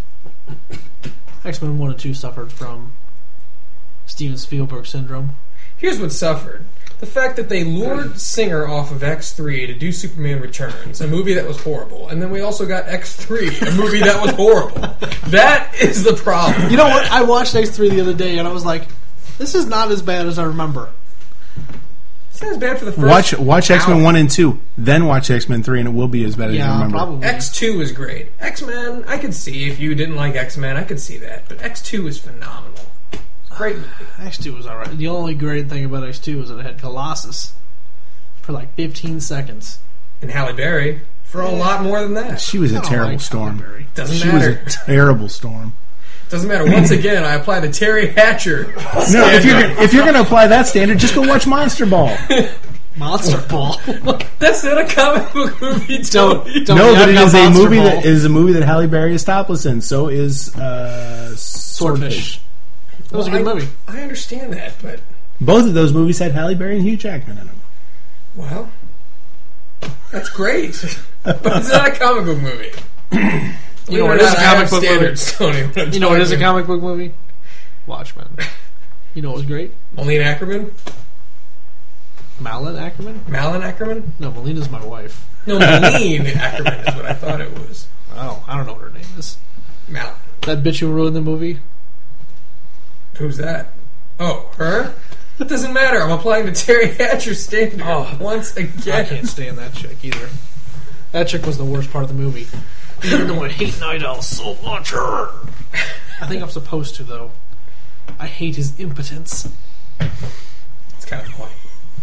X-Men 1 and 2 suffered from Steven Spielberg syndrome. Here's what suffered. The fact that they lured Singer off of X3 to do Superman Returns, a movie that was horrible, and then we also got X3, a movie that was horrible. That is the problem. You know what? I watched X3 the other day, and I was like, this is not as bad as I remember. Sounds bad for the first Watch X-Men 1 and 2, then watch X-Men 3, and it will be as bad as you remember. Probably. X2 is great. X-Men, I could see if you didn't like X-Men, I could see that. But X2 is phenomenal. Great movie. X2 was alright. The only great thing about X2 was that it had Colossus for like 15 seconds. And Halle Berry for a lot more than that. She was a I don't terrible like storm. Halle Berry. Doesn't She matter. was a terrible storm. Doesn't matter. Once again, I apply the Terry Hatcher. No, if you're going to apply that standard, just go watch Monster Ball. Monster Ball. That's not a comic book movie. Don't No, but it yuck is on a Monster movie Ball. that is a movie that Halle Berry is topless in. So is Swordfish. That was a good movie. I understand that, but Both of those movies had Halle Berry and Hugh Jackman in them. well, that's great. But it's not a comic book movie. You know what is a comic book movie? standards, Tony. What I'm You know what is a talking comic book movie? Watchmen. You know what was great? about. Malin Ackerman? Malin Ackerman? Malin Ackerman? No, Melina's my wife. No, Malin Ackerman is what I thought it was. Oh, I don't know what her name is. Malin. That bitch who ruined the movie? Who's that? Oh, her? It doesn't matter. I'm applying the Terry Hatcher standard once I again. can't stand that chick either. That chick was the worst part of the movie. Even though I hate Night Owl so much. I think I'm supposed to, though. I hate his impotence. It's kind of the point.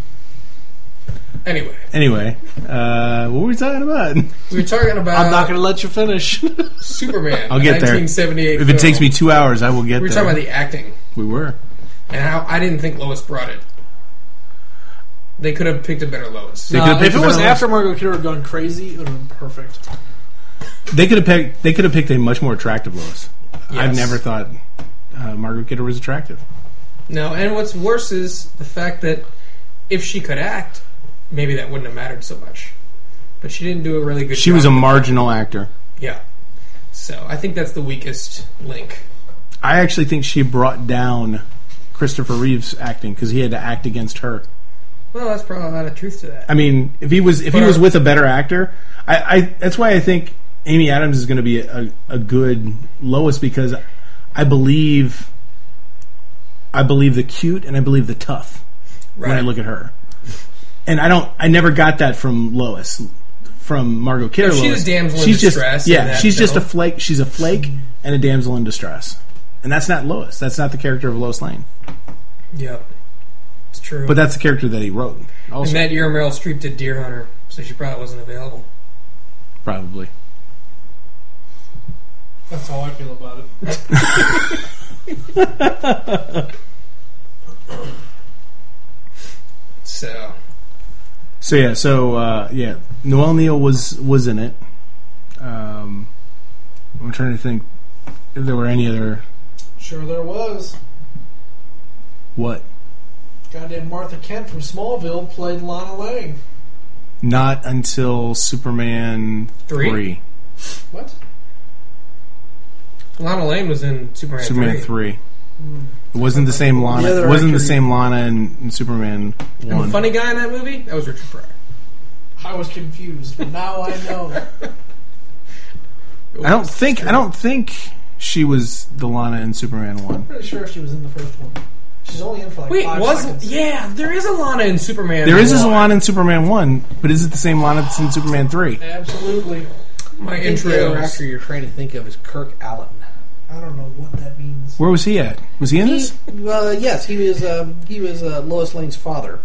Anyway, what were we talking about? We were talking about I'm not going to let you finish. Superman. I'll get there. 1978 If it takes me 2 hours, I will get We were there. talking about the acting We were. and how I didn't think Lois brought it. They could have picked a better Lois. They could have if picked it a was better after Margot Kidder had gone crazy, it would have been perfect. They could have picked a much more attractive Lois. Yes. I've never thought Margot Kidder was attractive. No, and what's worse is the fact that if she could act, maybe that wouldn't have mattered so much. But she didn't do a really good job. She was a marginal actor. Yeah. So I think that's the weakest link. I actually think she brought down Christopher Reeve's acting because he had to act against her. Well, that's probably a lot of truth to that. I mean, if he was with a better actor, I that's why I think Amy Adams is going to be a good Lois because I believe the cute and I believe the tough when I look at her. And I never got that from Lois, from Margot Kidder. She's Lois. a damsel in She's distress. Just, in that she's just a film. flake. She's a flake and a damsel in distress, and that's not Lois. That's not the character of Lois Lane. Yep. It's true. But that's the character that he wrote. Also, and that year Meryl Streep did Deer Hunter, so she probably wasn't available. probably. That's how I feel about it. So Noelle Neal was in it. I'm trying to think if there were any other. Sure there was. What? Goddamn Martha Kent from Smallville played Lana Lang. Not until Superman 3. What? Lana Lane was in Superman, Superman 3. It wasn't the same Lana. other It wasn't the actor- same Lana in Superman And the 1. funny guy in that movie? That was Richard Pryor. I was confused, but now I know. I don't think she was the Lana in Superman 1. I'm pretty sure she was in the first one. She's only in for like Wait, 5 seconds. yeah, there is a Lana in Superman. There is a 1. Lana in Superman 1, but is it the same Lana that's in Superman 3? Absolutely. My I think intro. the other actor you're trying to think of is Kirk Allen. I don't know what that means. Where was he at? Was he in this? Yes, he was Lois Lane's father.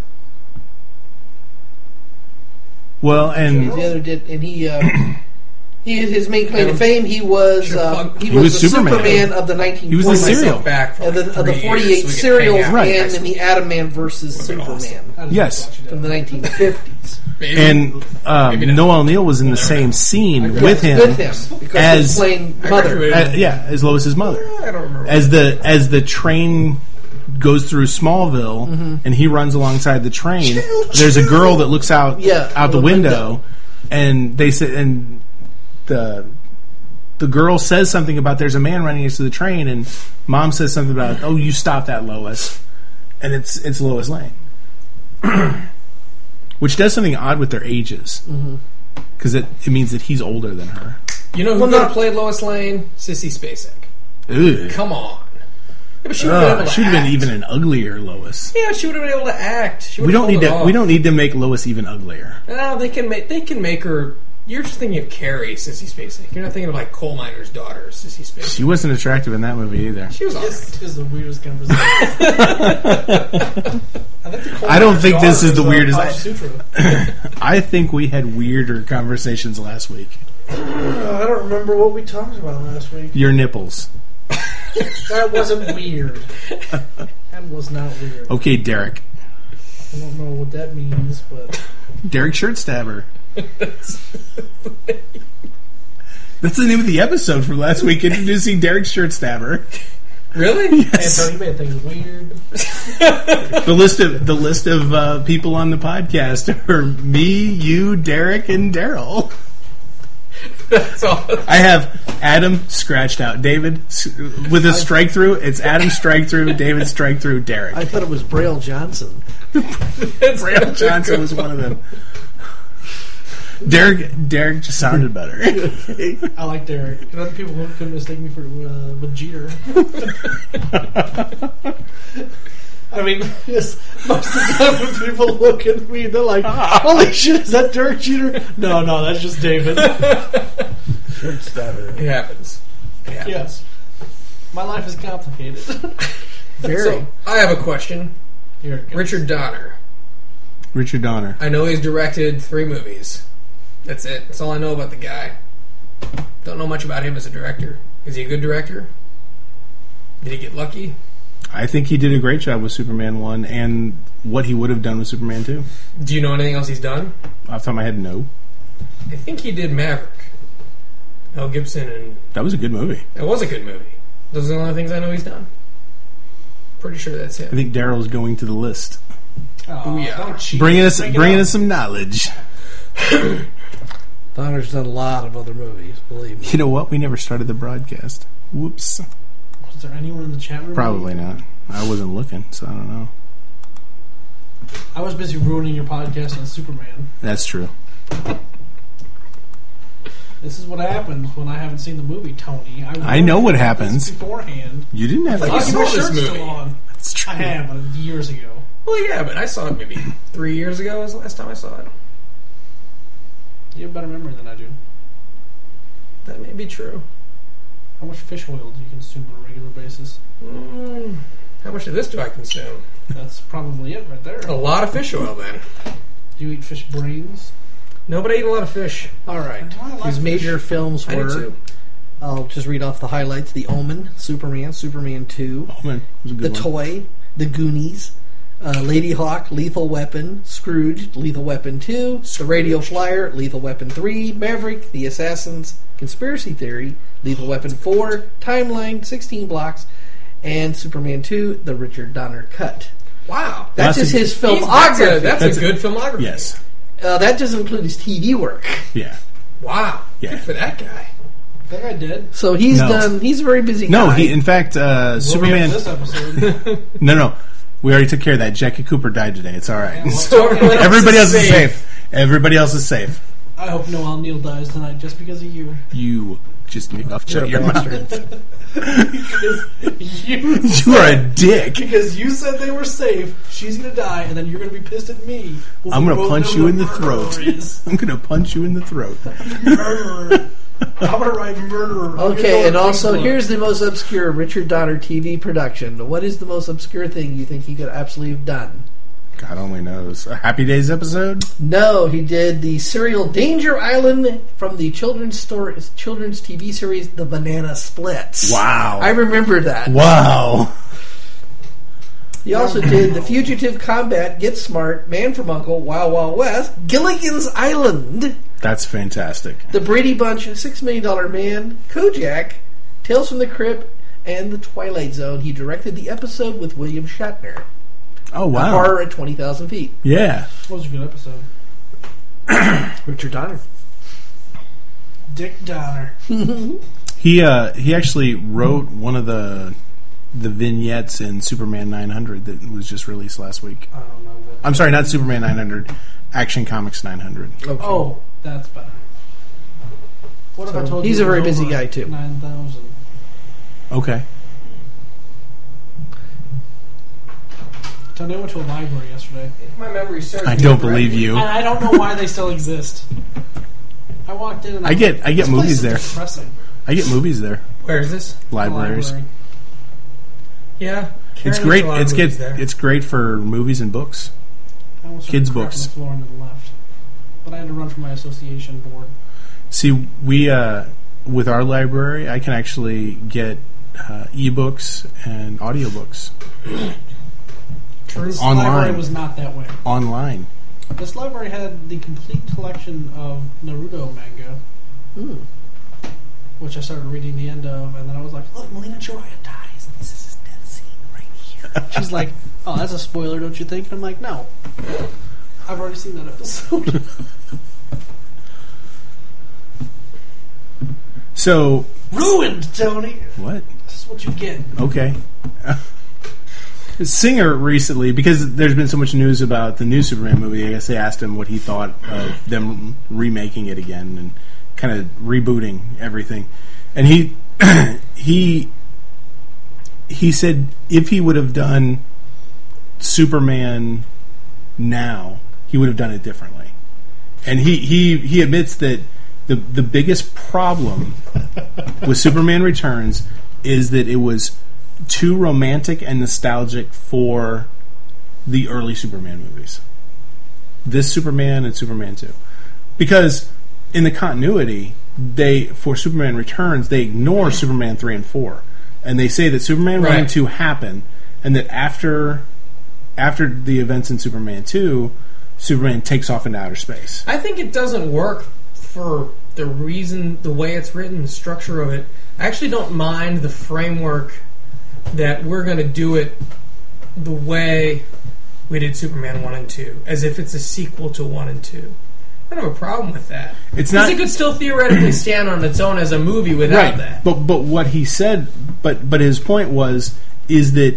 Well, and The other did, and he his main claim to fame. He was He the was Superman. Superman of the 1940s. He was the serial. Back for of the 3 48 years so we could serial hang out. Right. Man and the Atom Man versus Would've been Superman I just Yes. watched it. from the 1950s. Maybe. and Maybe not. Noelle Neal was in the same scene with him, because he as- was playing I mother. graduated. as Lois's mother. I don't remember. As the train goes through Smallville and he runs alongside the train, there's a girl that looks out out the window, and they say, and the girl says something about there's a man running into the train, and Mom says something about, oh, you stop that, Lois, and it's Lois Lane. Which does something odd with their ages. Because it means that he's older than her. You know who could have played Lois Lane? Sissy Spacek. Ugh. Come on. Yeah, but she would have been able to She'd have been act. even an uglier Lois. Yeah, she would have been able to act. She We don't need to. We Don't. don't need to make Lois even uglier. No, they can make her. You're just thinking of Carrie, Sissy Spacek. You're not thinking of like coal miner's daughter, Sissy Spacek. She wasn't attractive in that movie either. She was alright. This is the weirdest conversation. I don't think this is the weirdest. Sutra. I think we had weirder conversations last week. I don't remember what we talked about last week. Your nipples. That wasn't weird. That was not weird. Okay, Derek. I don't know what that means, but Derek Shirt Stabber. That's the name of the episode from last week, introducing Derek Shirt Stabber. Really? Yes. Anthony, you made things weird. The list of people on the podcast are me, you, Derek, and Daryl. That's all. I have Adam scratched out. David with a strike through. It's Adam strike through. David strike through. Derek. I thought it was Braille Johnson. Braille Johnson was one of them. Derek just sounded better. I like Derek. And other people couldn't mistake me for with Jeter. I mean, just most of the time when people look at me, they're like, "Holy shit, is that Derek Jeter?" No, that's just David. Shirt Stabber. It happens. It happens. Yes, my life is complicated. Very. So, I have a question. Here it goes. Richard Donner. Richard Donner. I know he's directed 3 movies. That's it. That's all I know about the guy. Don't know much about him as a director. Is he a good director? Did he get lucky? I think he did a great job with Superman 1 and what he would have done with Superman 2. Do you know anything else he's done? Off the top of my head, no. I think he did Maverick. Mel Gibson, and That was a good movie. it was a good movie. Those are the only things I know he's done. Pretty sure that's I it. think Daryl's going to the list. Oh, Booyah. don't cheat. Bringing us Make it up. some knowledge. Donner's done a lot of other movies, believe me. You know what? We never started the broadcast. Whoops. Was there anyone in the chat room? Probably not. I wasn't looking, so I don't know. I was busy ruining your podcast on Superman. That's true. This is what happens when I haven't seen the movie, Tony. I know what happens. beforehand. You didn't have I to. thought you My saw this shirt's movie. still on. That's true. I have, but years ago. Well, yeah, but I saw it maybe 3 years ago was the last time I saw it. You have better memory than I do. That may be true. How much fish oil do you consume on a regular basis? How much of this do I consume? That's probably it right there. A lot of fish oil, then. Do you eat fish brains? No, but I eat a lot of fish. All right. I like His fish. major films I do were, too. I'll just read off the highlights: The Omen, Superman, Superman 2, Oh, man. It was a The good one. Toy, The Goonies, Lady Hawk, Lethal Weapon, Scrooge, Lethal Weapon 2, The Radio Flyer, Lethal Weapon 3, Maverick, The Assassins, Conspiracy Theory, Lethal Weapon 4, Timeline, 16 Blocks, and Superman 2, The Richard Donner Cut. Wow. That's That's just a- his That's filmography. a good filmography. Yes. That doesn't include his TV work. Yeah. Wow. Yeah. Good for that guy. I think I did. So he's No. done. He's a very busy No, guy. in fact, Superman. This episode. No. We already took care of that. Jackie Cooper died today. It's all right. So Everybody else is safe. Everybody else is safe. I hope Noel Neal dies tonight just because of you. You just need to You're shut a your bastard. mouth. Because you You are a dick. because you said they were safe. She's gonna die, and then you're gonna be pissed at me. We'll I'm going to both punch know you who in the the throat. murderer is. I'm going to punch you in the throat. Murderer. I'm gonna write murderer. Okay, and also here. here's the most obscure Richard Donner TV production. What is the most obscure thing you think he could absolutely have done? God only knows. A Happy Days episode? No, he did the serial Danger Island from the children's TV series The Banana Splits. Wow. I remember that. Wow. He also did The Fugitive Combat, Get Smart, Man from U.N.C.L.E., Wild Wild West, Gilligan's Island, That's fantastic. The Brady Bunch, $6 Million Man, Kojak, Tales from the Crypt, and The Twilight Zone. He directed the episode with William Shatner. Oh, wow. Horror at 20,000 feet. Yeah. That was a good episode. Richard Donner. Dick Donner. He actually wrote one of the vignettes in Superman 900 that was just released last week. I don't know what I'm sorry, not Superman 900. Action Comics 900. Okay. Oh, that's better. What if I told he's you a very it was busy over guy, too. 9,000. Okay. Tony, I went to a library yesterday. If my memory serves I me don't correctly. believe you. And I don't know why they still exist. I walked in and I get this movies place there. is depressing. I get movies there. Where is this? Libraries. Library. Yeah. It's Karen great. gets a lot of It's movies good. there. It's great for movies and books. I almost Kids' started books. crap on the floor and then left. But I had to run for my association board. See, we with our library, I can actually get ebooks and audiobooks This Online. library was not that way. online. This library had the complete collection of Naruto manga, which I started reading the end of, and then I was like, look, Melina Jiraiya dies. This is his death scene right here. She's like, oh, that's a spoiler, don't you think? And I'm like, no. I've already seen that episode. So Ruined, Tony! what? This is what you get. Okay. Singer recently, because there's been so much news about the new Superman movie, I guess they asked him what he thought of them remaking it again and kind of rebooting everything. And he said if he would have done Superman now, he would have done it differently. And he admits that the biggest problem with Superman Returns is that it was too romantic and nostalgic for the early Superman movies. This Superman and Superman 2. Because in the continuity, for Superman Returns, they ignore Superman 3 and 4. And they say that Superman 1 and 2 happen, and that after the events in Superman 2, Superman takes off into outer space. I think it doesn't work for the reason, the way it's written, the structure of it. I actually don't mind the framework that we're going to do it the way we did Superman 1 and 2, as if it's a sequel to 1 and 2. I don't have a problem with that. It's not. Because it could still theoretically stand on its own as a movie without that. But what he said, but his point is that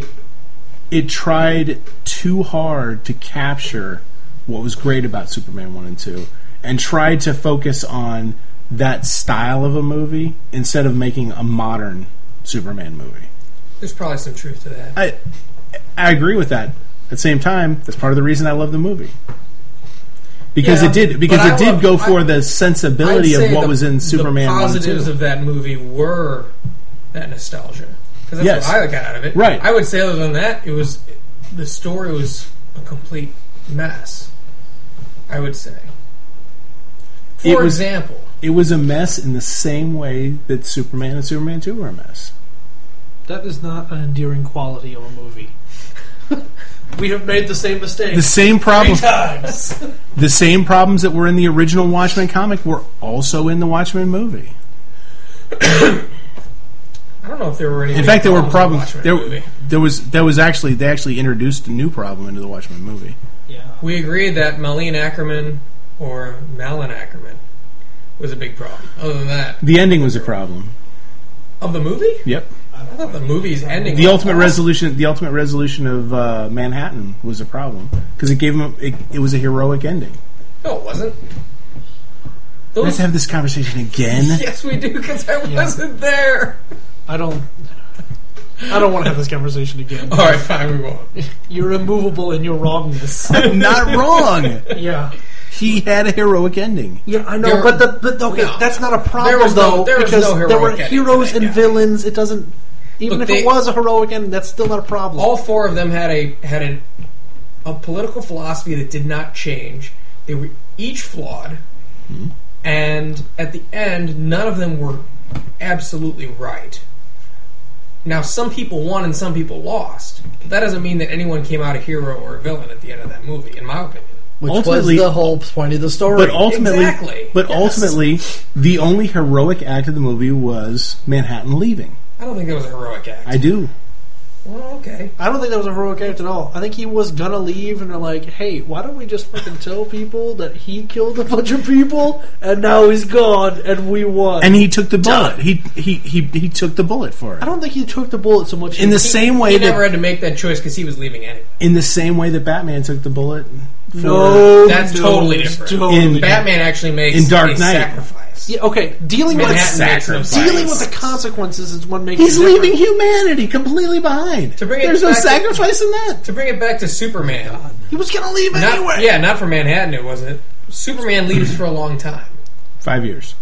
it tried too hard to capture what was great about Superman 1 and 2 and tried to focus on that style of a movie instead of making a modern Superman movie. There's probably some truth to that. I agree with that. At the same time, that's part of the reason I love the movie. Because Yeah, it did go for the sensibility I'd of say what was in Superman 1 The and 2. positives of that movie were that nostalgia. Because that's Yes. what I got out of it. Right. I would say other than that, the story was a complete mess. I would say. For example. It was a mess in the same way that Superman and Superman 2 were a mess. That is not an endearing quality of a movie. We have made the same mistake. The same problem. 3 times. The same problems that were in the original Watchmen comic were also in the Watchmen movie. I don't know if there were any. In fact, there were problems problems. with the Watchmen movie. There was actually they actually introduced a new problem into the Watchmen movie. Yeah. We agreed that Malin Ackerman or Malin Ackerman was a big problem. Other than that, The ending was a problem. of the movie, Yep. I thought the movie's ending. The was ultimate awesome. resolution of Manhattan was a problem because it gave him it was a heroic ending. No, it wasn't. Let's have this conversation again. Yes, we do, because I wasn't there. I don't want to have this conversation again. All right, fine, we won't. You're immovable in your wrongness. I'm not wrong. Yeah. He had a heroic ending. Yeah, I know, There- but okay, no. that's not a There problem was no- though, there was because no there were heroic ending heroes for that and guy. villains. It doesn't. Even Look, if they- it was a heroic ending, that's still not a problem. All 4 of them had a political philosophy that did not change. They were each flawed, and at the end, none of them were absolutely right. Now, some people won and some people lost. But that doesn't mean that anyone came out a hero or a villain at the end of that movie, in my opinion. Which was Ultimately- the whole point of the story. But ultimately, Exactly. Yes. ultimately, the only heroic act of the movie was Manhattan leaving. I don't think that was a heroic act. I do. Well, okay. I don't think that was a heroic act at all. I think he was gonna leave, and they're like, "Hey, why don't we just fucking tell people that he killed a bunch of people, and now he's gone, and we won." And he took the bullet. He took the bullet for it. I don't think he took the bullet so much. In the same way He that never had to make that choice because he was leaving anyway. in the same way that Batman took the bullet. That's totally it's different. totally Batman actually makes in Dark a Knight. sacrifice. Yeah, okay, dealing Manhattan with makes no sacrifice. dealing with the consequences is what makes He's it different. leaving humanity completely behind. To bring it There's no back to- sacrifice in that. To bring it back to Superman, He was gonna leave anyway. not for Manhattan. It wasn't. Superman leaves for a long time. 5 years.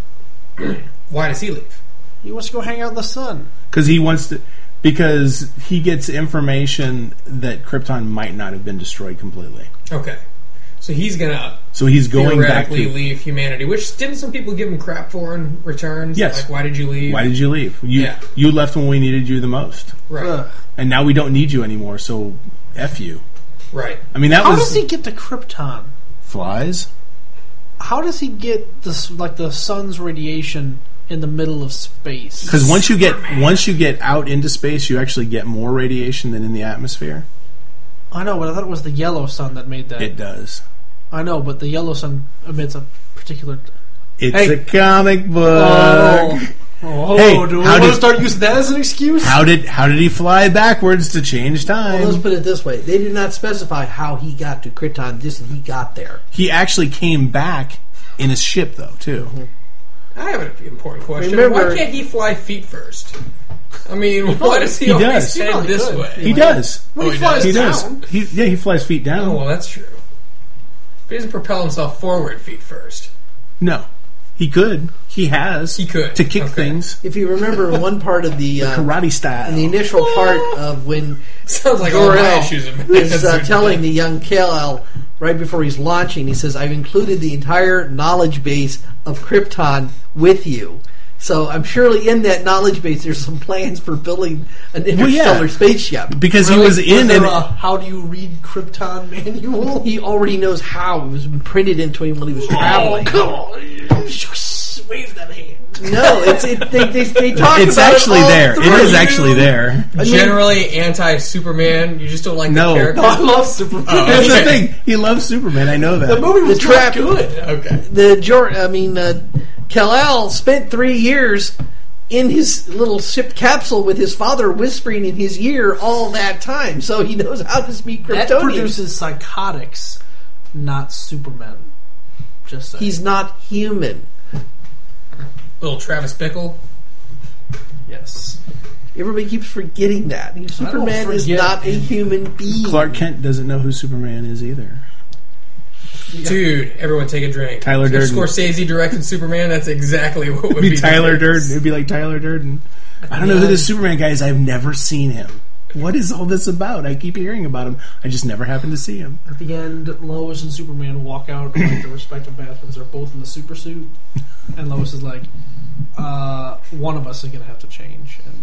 Why does he leave? He wants to go hang out in the sun. Because he wants to. Because he gets information that Krypton might not have been destroyed completely. Okay, so he's gonna So he's going back theoretically to. leave humanity. Which didn't some people give him crap for in returns? Yes. Like, why did you leave? Why did you leave? Yeah. You left when we needed you the most, Right. Ugh. and now we don't need you anymore. So f you. Right. I mean that How was does he get to Krypton? flies. How does he get this, like the sun's radiation in the middle of space? Because once you get out into space, you actually get more radiation than in the atmosphere. I know, but I thought it was the yellow sun that made that. It does. I know, but the yellow sun emits a particular. It's Hey. a comic book. Hey, Do we how want to did- start using that as an excuse? How did he fly backwards to change time? Well, let's put it this way: they did not specify how he got to Krypton. Just that he got there. He actually came back in his ship, though, too. I have an important question. Remember- Why can't he fly feet first? I mean, why does he, he always does. head He this could. way? He does. When Oh, he he flies He does. down. He flies feet down. Oh, well, that's true. But he doesn't propel himself forward feet first. No, he could. He has. He could. to kick Okay. things. If you remember, in one part of the Karate style. in the initial part of when Sounds like all my Jor-El issues have is telling the young Kal-El right before he's launching, he says, "I've included the entire knowledge base of Krypton with you." So I'm surely in that knowledge base there's some plans for building an interstellar spaceship. because Really? he was in there an. a how do you read Krypton manual? He already knows how. It was printed into him when he was traveling. Come on, wave that hand. No, they talk It's about actually it all there. through. It is actually there. Generally anti-Superman. You just don't like No. the character. I love Superman. That's the thing. He loves Superman. I know that. The movie was The trap- not good. Okay. Kal-El spent 3 years in his little ship capsule with his father whispering in his ear all that time, so he knows how to speak That Kryptonian. produces psychotics, not Superman. Just saying. He's not human. Little Travis Bickle. yes. Everybody keeps forgetting that. Superman is forget. not a human being. Clark Kent doesn't know who Superman is either. Dude, everyone take a drink. Tyler If Durden. Scorsese directed Superman, that's exactly what would It'd be be the Tyler case. Durden. It'd be like Tyler Durden. I don't know who this Superman guy is. I've never seen him. What is all this about? I keep hearing about him. I just never happened to see him. At the end, Lois and Superman walk out like their respective bathrooms. They're both in the super suit, and Lois is like, "One of us is going to have to change." And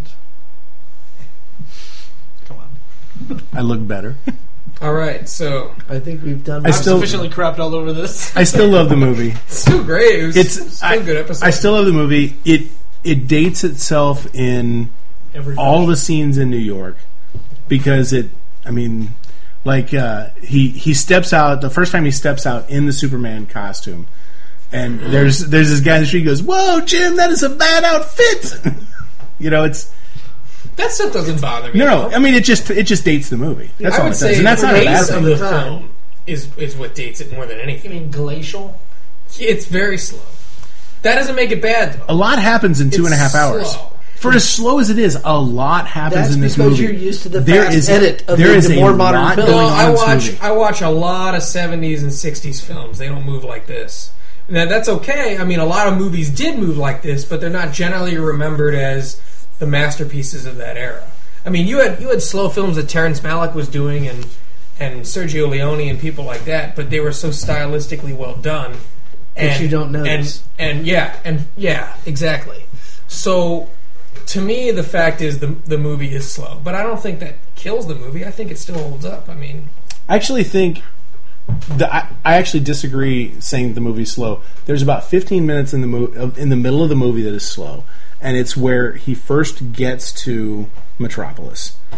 come on, I look better. All right, so I think we've done. I I've still- sufficiently crapped all over this. I still love the movie. it's still great. It was It's still a good episode. I still love the movie. It dates itself in Everybody. all the scenes in New York because it. I mean, like he steps out the first time he steps out in the Superman costume, and there's this guy in the street who goes, "Whoa, Jim, that is a bad outfit." You know, it's that stuff doesn't bother me. no. I mean, it just dates the movie. That's I all would it does, say and that's the not a bad pace of thing. the film is what dates it more than You anything. mean glacial? It's very slow. That doesn't make it bad, though. A lot happens in 2.5 hours. slow. For as slow as it is, a lot happens That's in this because movie. you're used to the There fast is- edit of there is the a more modern lot film. going No, on I in this watch movie. I watch a lot of 70s and 60s films. They don't move like this. Now that's okay. I mean, a lot of movies did move like this, but they're not generally remembered as the masterpieces of that era. I mean, you had slow films that Terrence Malick was doing and Sergio Leone and people like that, but they were so stylistically well done. That you don't notice. And yeah, exactly. So to me, the fact is the movie is slow, but I don't think that kills the movie. I think it still holds up. I mean, I actually think I actually disagree saying the movie's slow. There's about 15 minutes in the middle of the movie that is slow, and it's where he first gets to Metropolis.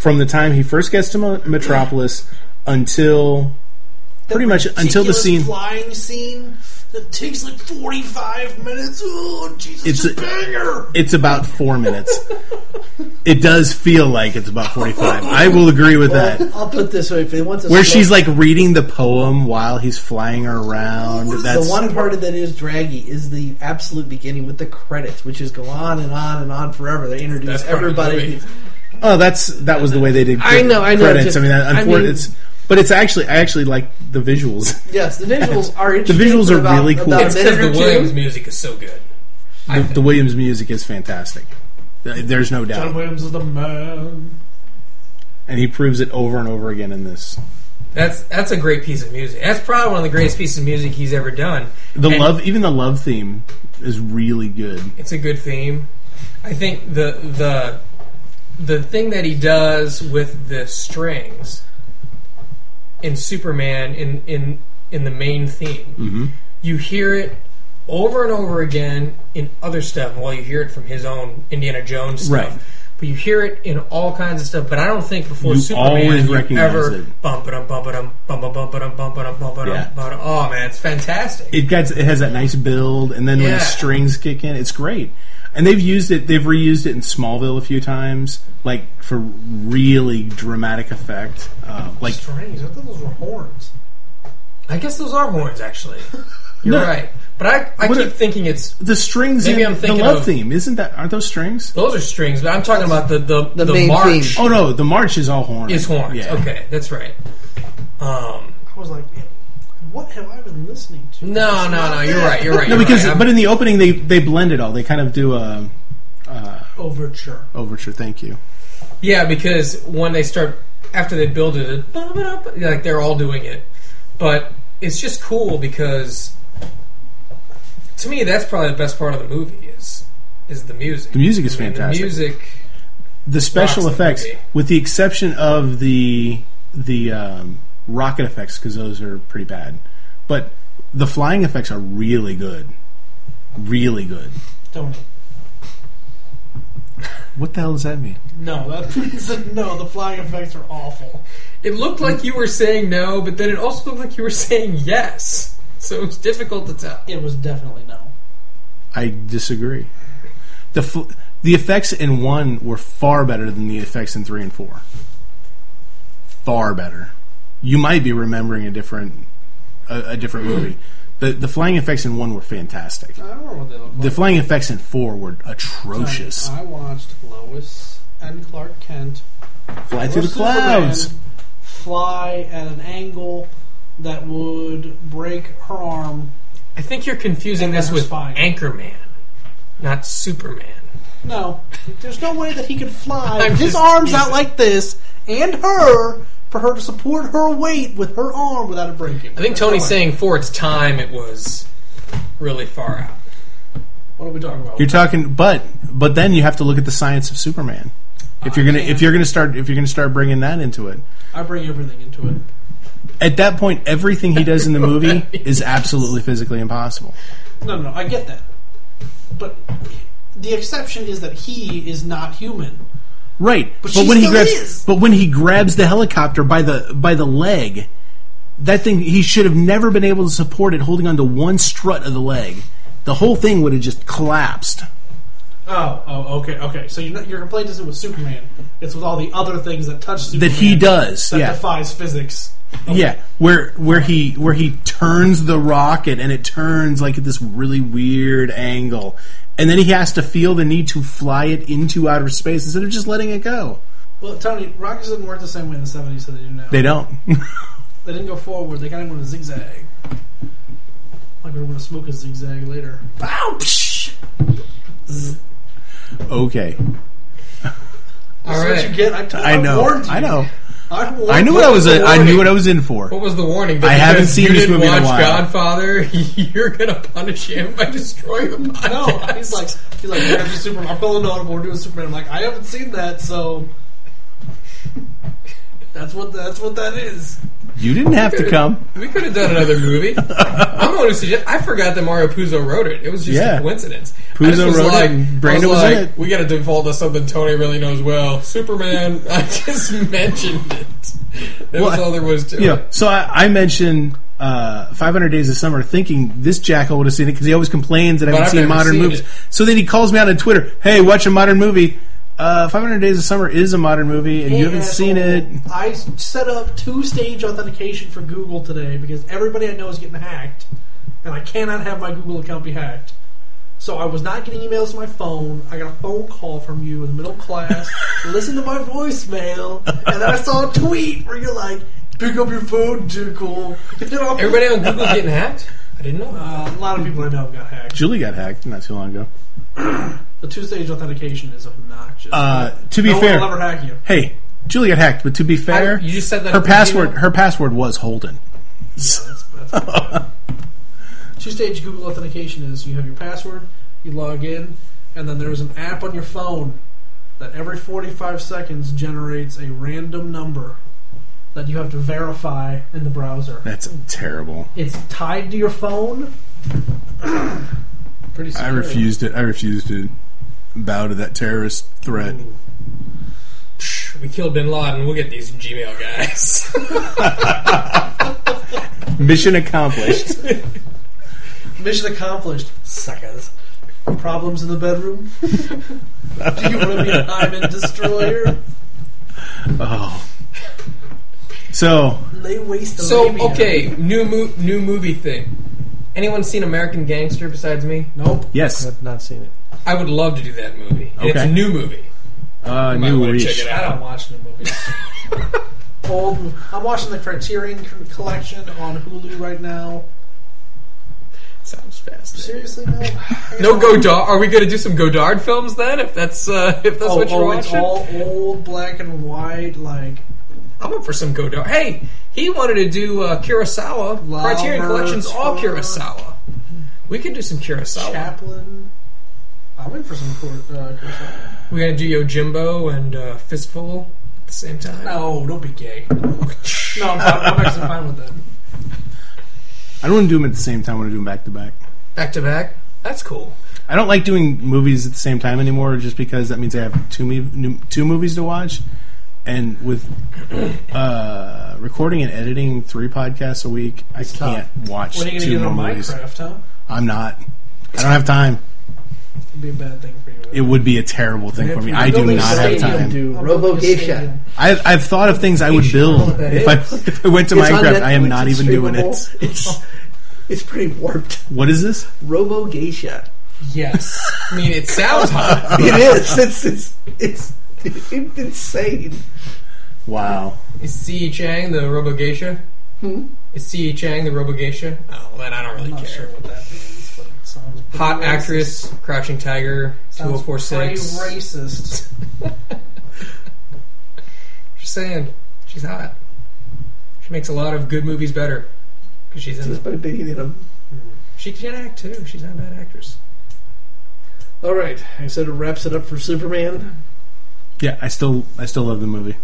from the time he first gets to Metropolis until pretty much until the scene. Flying scene that takes like 45 minutes. Oh, Jesus, it's a banger. It's about 4 minutes. It does feel like it's about 45. I will agree with that. I'll put it this way: if they want to, where she's like reading the poem while he's flying her around. That's the one part of that is draggy is the absolute beginning with the credits, which is go on and on and on forever. They introduce everybody. Oh, that was the way they did. I know. Credits. But it's actually, I actually like the visuals. Yes, the visuals are interesting. The visuals are really cool. It's because the Williams music is so good. The Williams music is fantastic. There's no doubt. John Williams is the man. And he proves it over and over again in this. That's a great piece of music. That's probably one of the greatest pieces of music he's ever done. Even the love theme is really good. It's a good theme. I think the thing that he does with the strings in Superman in the main theme, you hear it over and over again in other stuff. Well, you hear it from his own Indiana Jones stuff. Right. But you hear it in all kinds of stuff. But I don't think before Superman you ever bump it up, bump it up, bump it up, bump it up, bump it up, bump it up. Oh man, it's fantastic. It has that nice build, and then when the strings kick in, it's great. And they've reused it in Smallville a few times, like for really dramatic effect. Strings? I thought those were horns. I guess those are horns, actually. You're right. But I keep thinking it's the strings. Maybe I'm thinking the love theme. Aren't those strings? Those are strings, but I'm talking about the main march. theme. Oh no, the march is all horns. Is horns. Yeah. Okay, that's right. I was like, man, what have I been listening to? No. You're right. No, because but in the opening they blend it all. They kind of do a overture. Overture. Thank you. Yeah, because when they start after they build it, like they're all doing it, but it's just cool because. To me, that's probably the best part of the movie is the music. The music is fantastic. The music, the special effects, with the exception of the rocket effects, because those are pretty bad. But the flying effects are really good, really good. Tony, what the hell does that mean? No, that means that no. The flying effects are awful. It looked like you were saying no, but then it also looked like you were saying yes. So it was difficult to tell. It was definitely no. I disagree. The effects in 1 were far better than the effects in 3 and 4. Far better. You might be remembering a different movie. The flying effects in 1 were fantastic. I don't know what they look like. The flying effects in 4 were atrocious. I watched Lois and Clark Kent fly through the clouds. Fly at an angle that would break her arm. I think you're confusing this with Anchorman, not Superman. No, there's no way that he could fly his arms out like this and her for her to support her weight with her arm without it breaking. I think Tony's saying for its time it was really far out. What are we talking about? You're talking, but then you have to look at the science of Superman. If you're gonna start bringing that into it, I bring everything into it. At that point, everything he does in the movie is absolutely physically impossible. No, I get that. But the exception is that he is not human. Right. But when he grabs the helicopter by the leg, that thing, he should have never been able to support it holding onto one strut of the leg. The whole thing would have just collapsed. Oh, okay. So your complaint isn't with Superman; it's with all the other things that touch Superman that he does. That defies physics. Okay. Yeah, where he turns the rocket and it turns like at this really weird angle, and then he has to feel the need to fly it into outer space instead of just letting it go. Well, Tony, rockets didn't work the same way in the 70s that they do now. They don't. They didn't go forward. They kind of went a zigzag. Like we're going to smoke a zigzag later. Bow! Okay. All right. What you get. I know. Warned you. I know. I knew what I was. I knew what I was in for. What was the warning? I haven't seen this movie in a while. Godfather, you're gonna punish him by destroying the podcast. No, he's like, we're gonna do Superman. I'm pulling on him. We're doing Superman. I'm like, I haven't seen that, so that's what that is. You didn't have to come. We could have done another movie. I'm the one who suggested. I forgot that Mario Puzo wrote it. It was just a coincidence. Puzo wrote it, and Brandon was in it. We got to default to something Tony really knows well. Superman. I just mentioned it. That was all there was to it. So I mentioned 500 Days of Summer, thinking this jackal would have seen it because he always complains that I haven't seen modern movies. So then he calls me out on Twitter. Hey, watch a modern movie. 500 Days of Summer is a modern movie, and you haven't seen it. I set up 2-stage authentication for Google today because everybody I know is getting hacked, and I cannot have my Google account be hacked. So I was not getting emails to my phone. I got a phone call from you in the middle class. Listen to my voicemail, and then I saw a tweet where you're like, "Pick up your phone, too cool." Everybody on Google getting hacked? I didn't know. A lot of people I know got hacked. Julie got hacked not too long ago. The 2-stage authentication is obnoxious. To be fair, no one will ever hack you. Hey, Julie got hacked, but to be fair, you just said that her password was Holden. Yeah, that's bad. 2-stage Google authentication is you have your password, you log in, and then there's an app on your phone that every 45 seconds generates a random number that you have to verify in the browser. That's terrible. It's tied to your phone. Pretty secure. I refused to bow to that terrorist threat. We killed Bin Laden. We'll get these Gmail guys. Mission accomplished. Mission accomplished, suckers. Problems in the bedroom? Do you want to be a diamond destroyer? Oh. So Lay waste So, Arabia. okay, new movie thing. Anyone seen American Gangster besides me? Nope. yes, I've not seen it. I would love to do that movie. And it's a Okay. new movie. You might new wanna reach. check it I out. don't watch new movies. I'm watching the Criterion Collection on Hulu right now. Sounds fascinating. Seriously, no. No Godard. Are we going to do some Godard films then? If that's what you're It's watching, all old, black and white, like I'm up for some Godard. Hey, he wanted to do Kurosawa. Criterion Lauber, Collection's all Tor. Kurosawa. We could do some Kurosawa. Chaplin. I'm in for some Kurosawa. We're going to do Yojimbo and Fistful at the same time. No, don't be gay. No, I'm actually fine with that. I don't want to do them at the same time. I want to do them back to back. Back to back? That's cool. I don't like doing movies at the same time anymore, just because that means I have two movies to watch. And with recording and editing 3 podcasts a week, I can't watch When are you going to 2 get more on movies. Minecraft, huh? I'm not. I don't have time. It'd be a bad thing for you. It would be a terrible thing for me. I do Building not have stadium time. to I'm Robo building a Geisha. stadium. I've thought of things I would I don't know build what that if I went to It's on Minecraft. I am Netflix, not it's even doing it. streamable. It's pretty warped. What is this? Robo Geisha. Yes. I mean, it sounds hot. It is. It's insane. Wow. Is C.E. Chang the Robo Geisha? Is C.E. Chang the Robo Geisha? Oh, well, then I don't I'm really not care. sure what that means, but it sounds pretty Hot racist. actress, Crouching Tiger, Sounds pretty 2046. racist. Just saying, she's hot. She makes a lot of good movies better because she's in Just them. by being in them. She can act too. She's not a bad actress. All right, I said it wraps it up for Superman. Yeah, I still love the movie.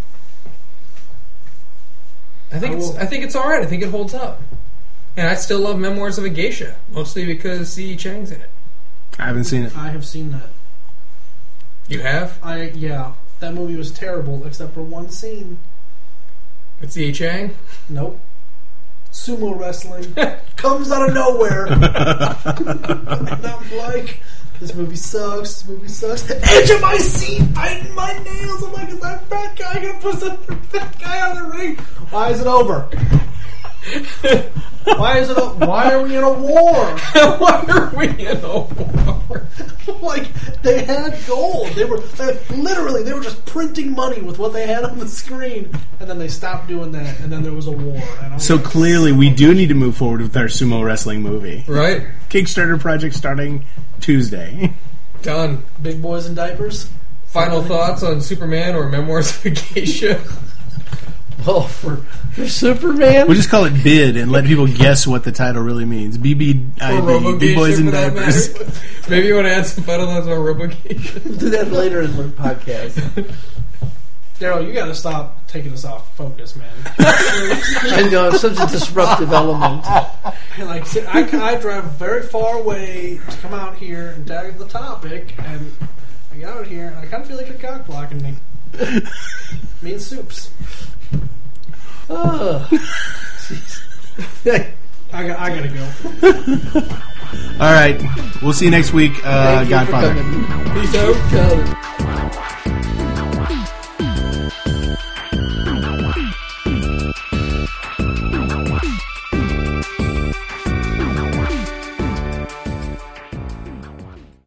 I think it's all right. I think it holds up, and I still love Memoirs of a Geisha, mostly because C.E. Chang's in it. I haven't seen it. I have seen that. You have? That movie was terrible except for one scene. With C.E. Chang? Nope. Sumo wrestling comes out of nowhere. And I'm like, this movie sucks. Edge of my seat, biting my nails. I'm like, is that fat guy gonna put some fat guy on the ring? Why is it over? Why is it? Why are we in a war? Why are we in a war? Like, they had gold. They were just printing money with what they had on the screen, and then they stopped doing that, and then there was a war. And I was So like, clearly, we do need to move forward with our sumo wrestling movie. Right? Kickstarter project starting Tuesday. Done. Big boys in diapers. Final thoughts on Superman or Memoirs of a Geisha? Well, for Superman, We'll just call it Bid and let people guess what the title really means. Or BBIB, Robo Big Boys Geisha, in for that Diapers. matter. Maybe you want to add some final thoughts on Robo Geisha? we'll do that later in the podcast. Daryl, you got to stop taking us off focus, man. I know, it's such a disruptive element. Like, see, I drive very far away to come out here and tell you the topic, and I get out here and I kind of feel like you're cock blocking me. Me and Soups. Oh. I gotta go. All right. We'll see you next week. Thank you for Godfather. coming. Peace out.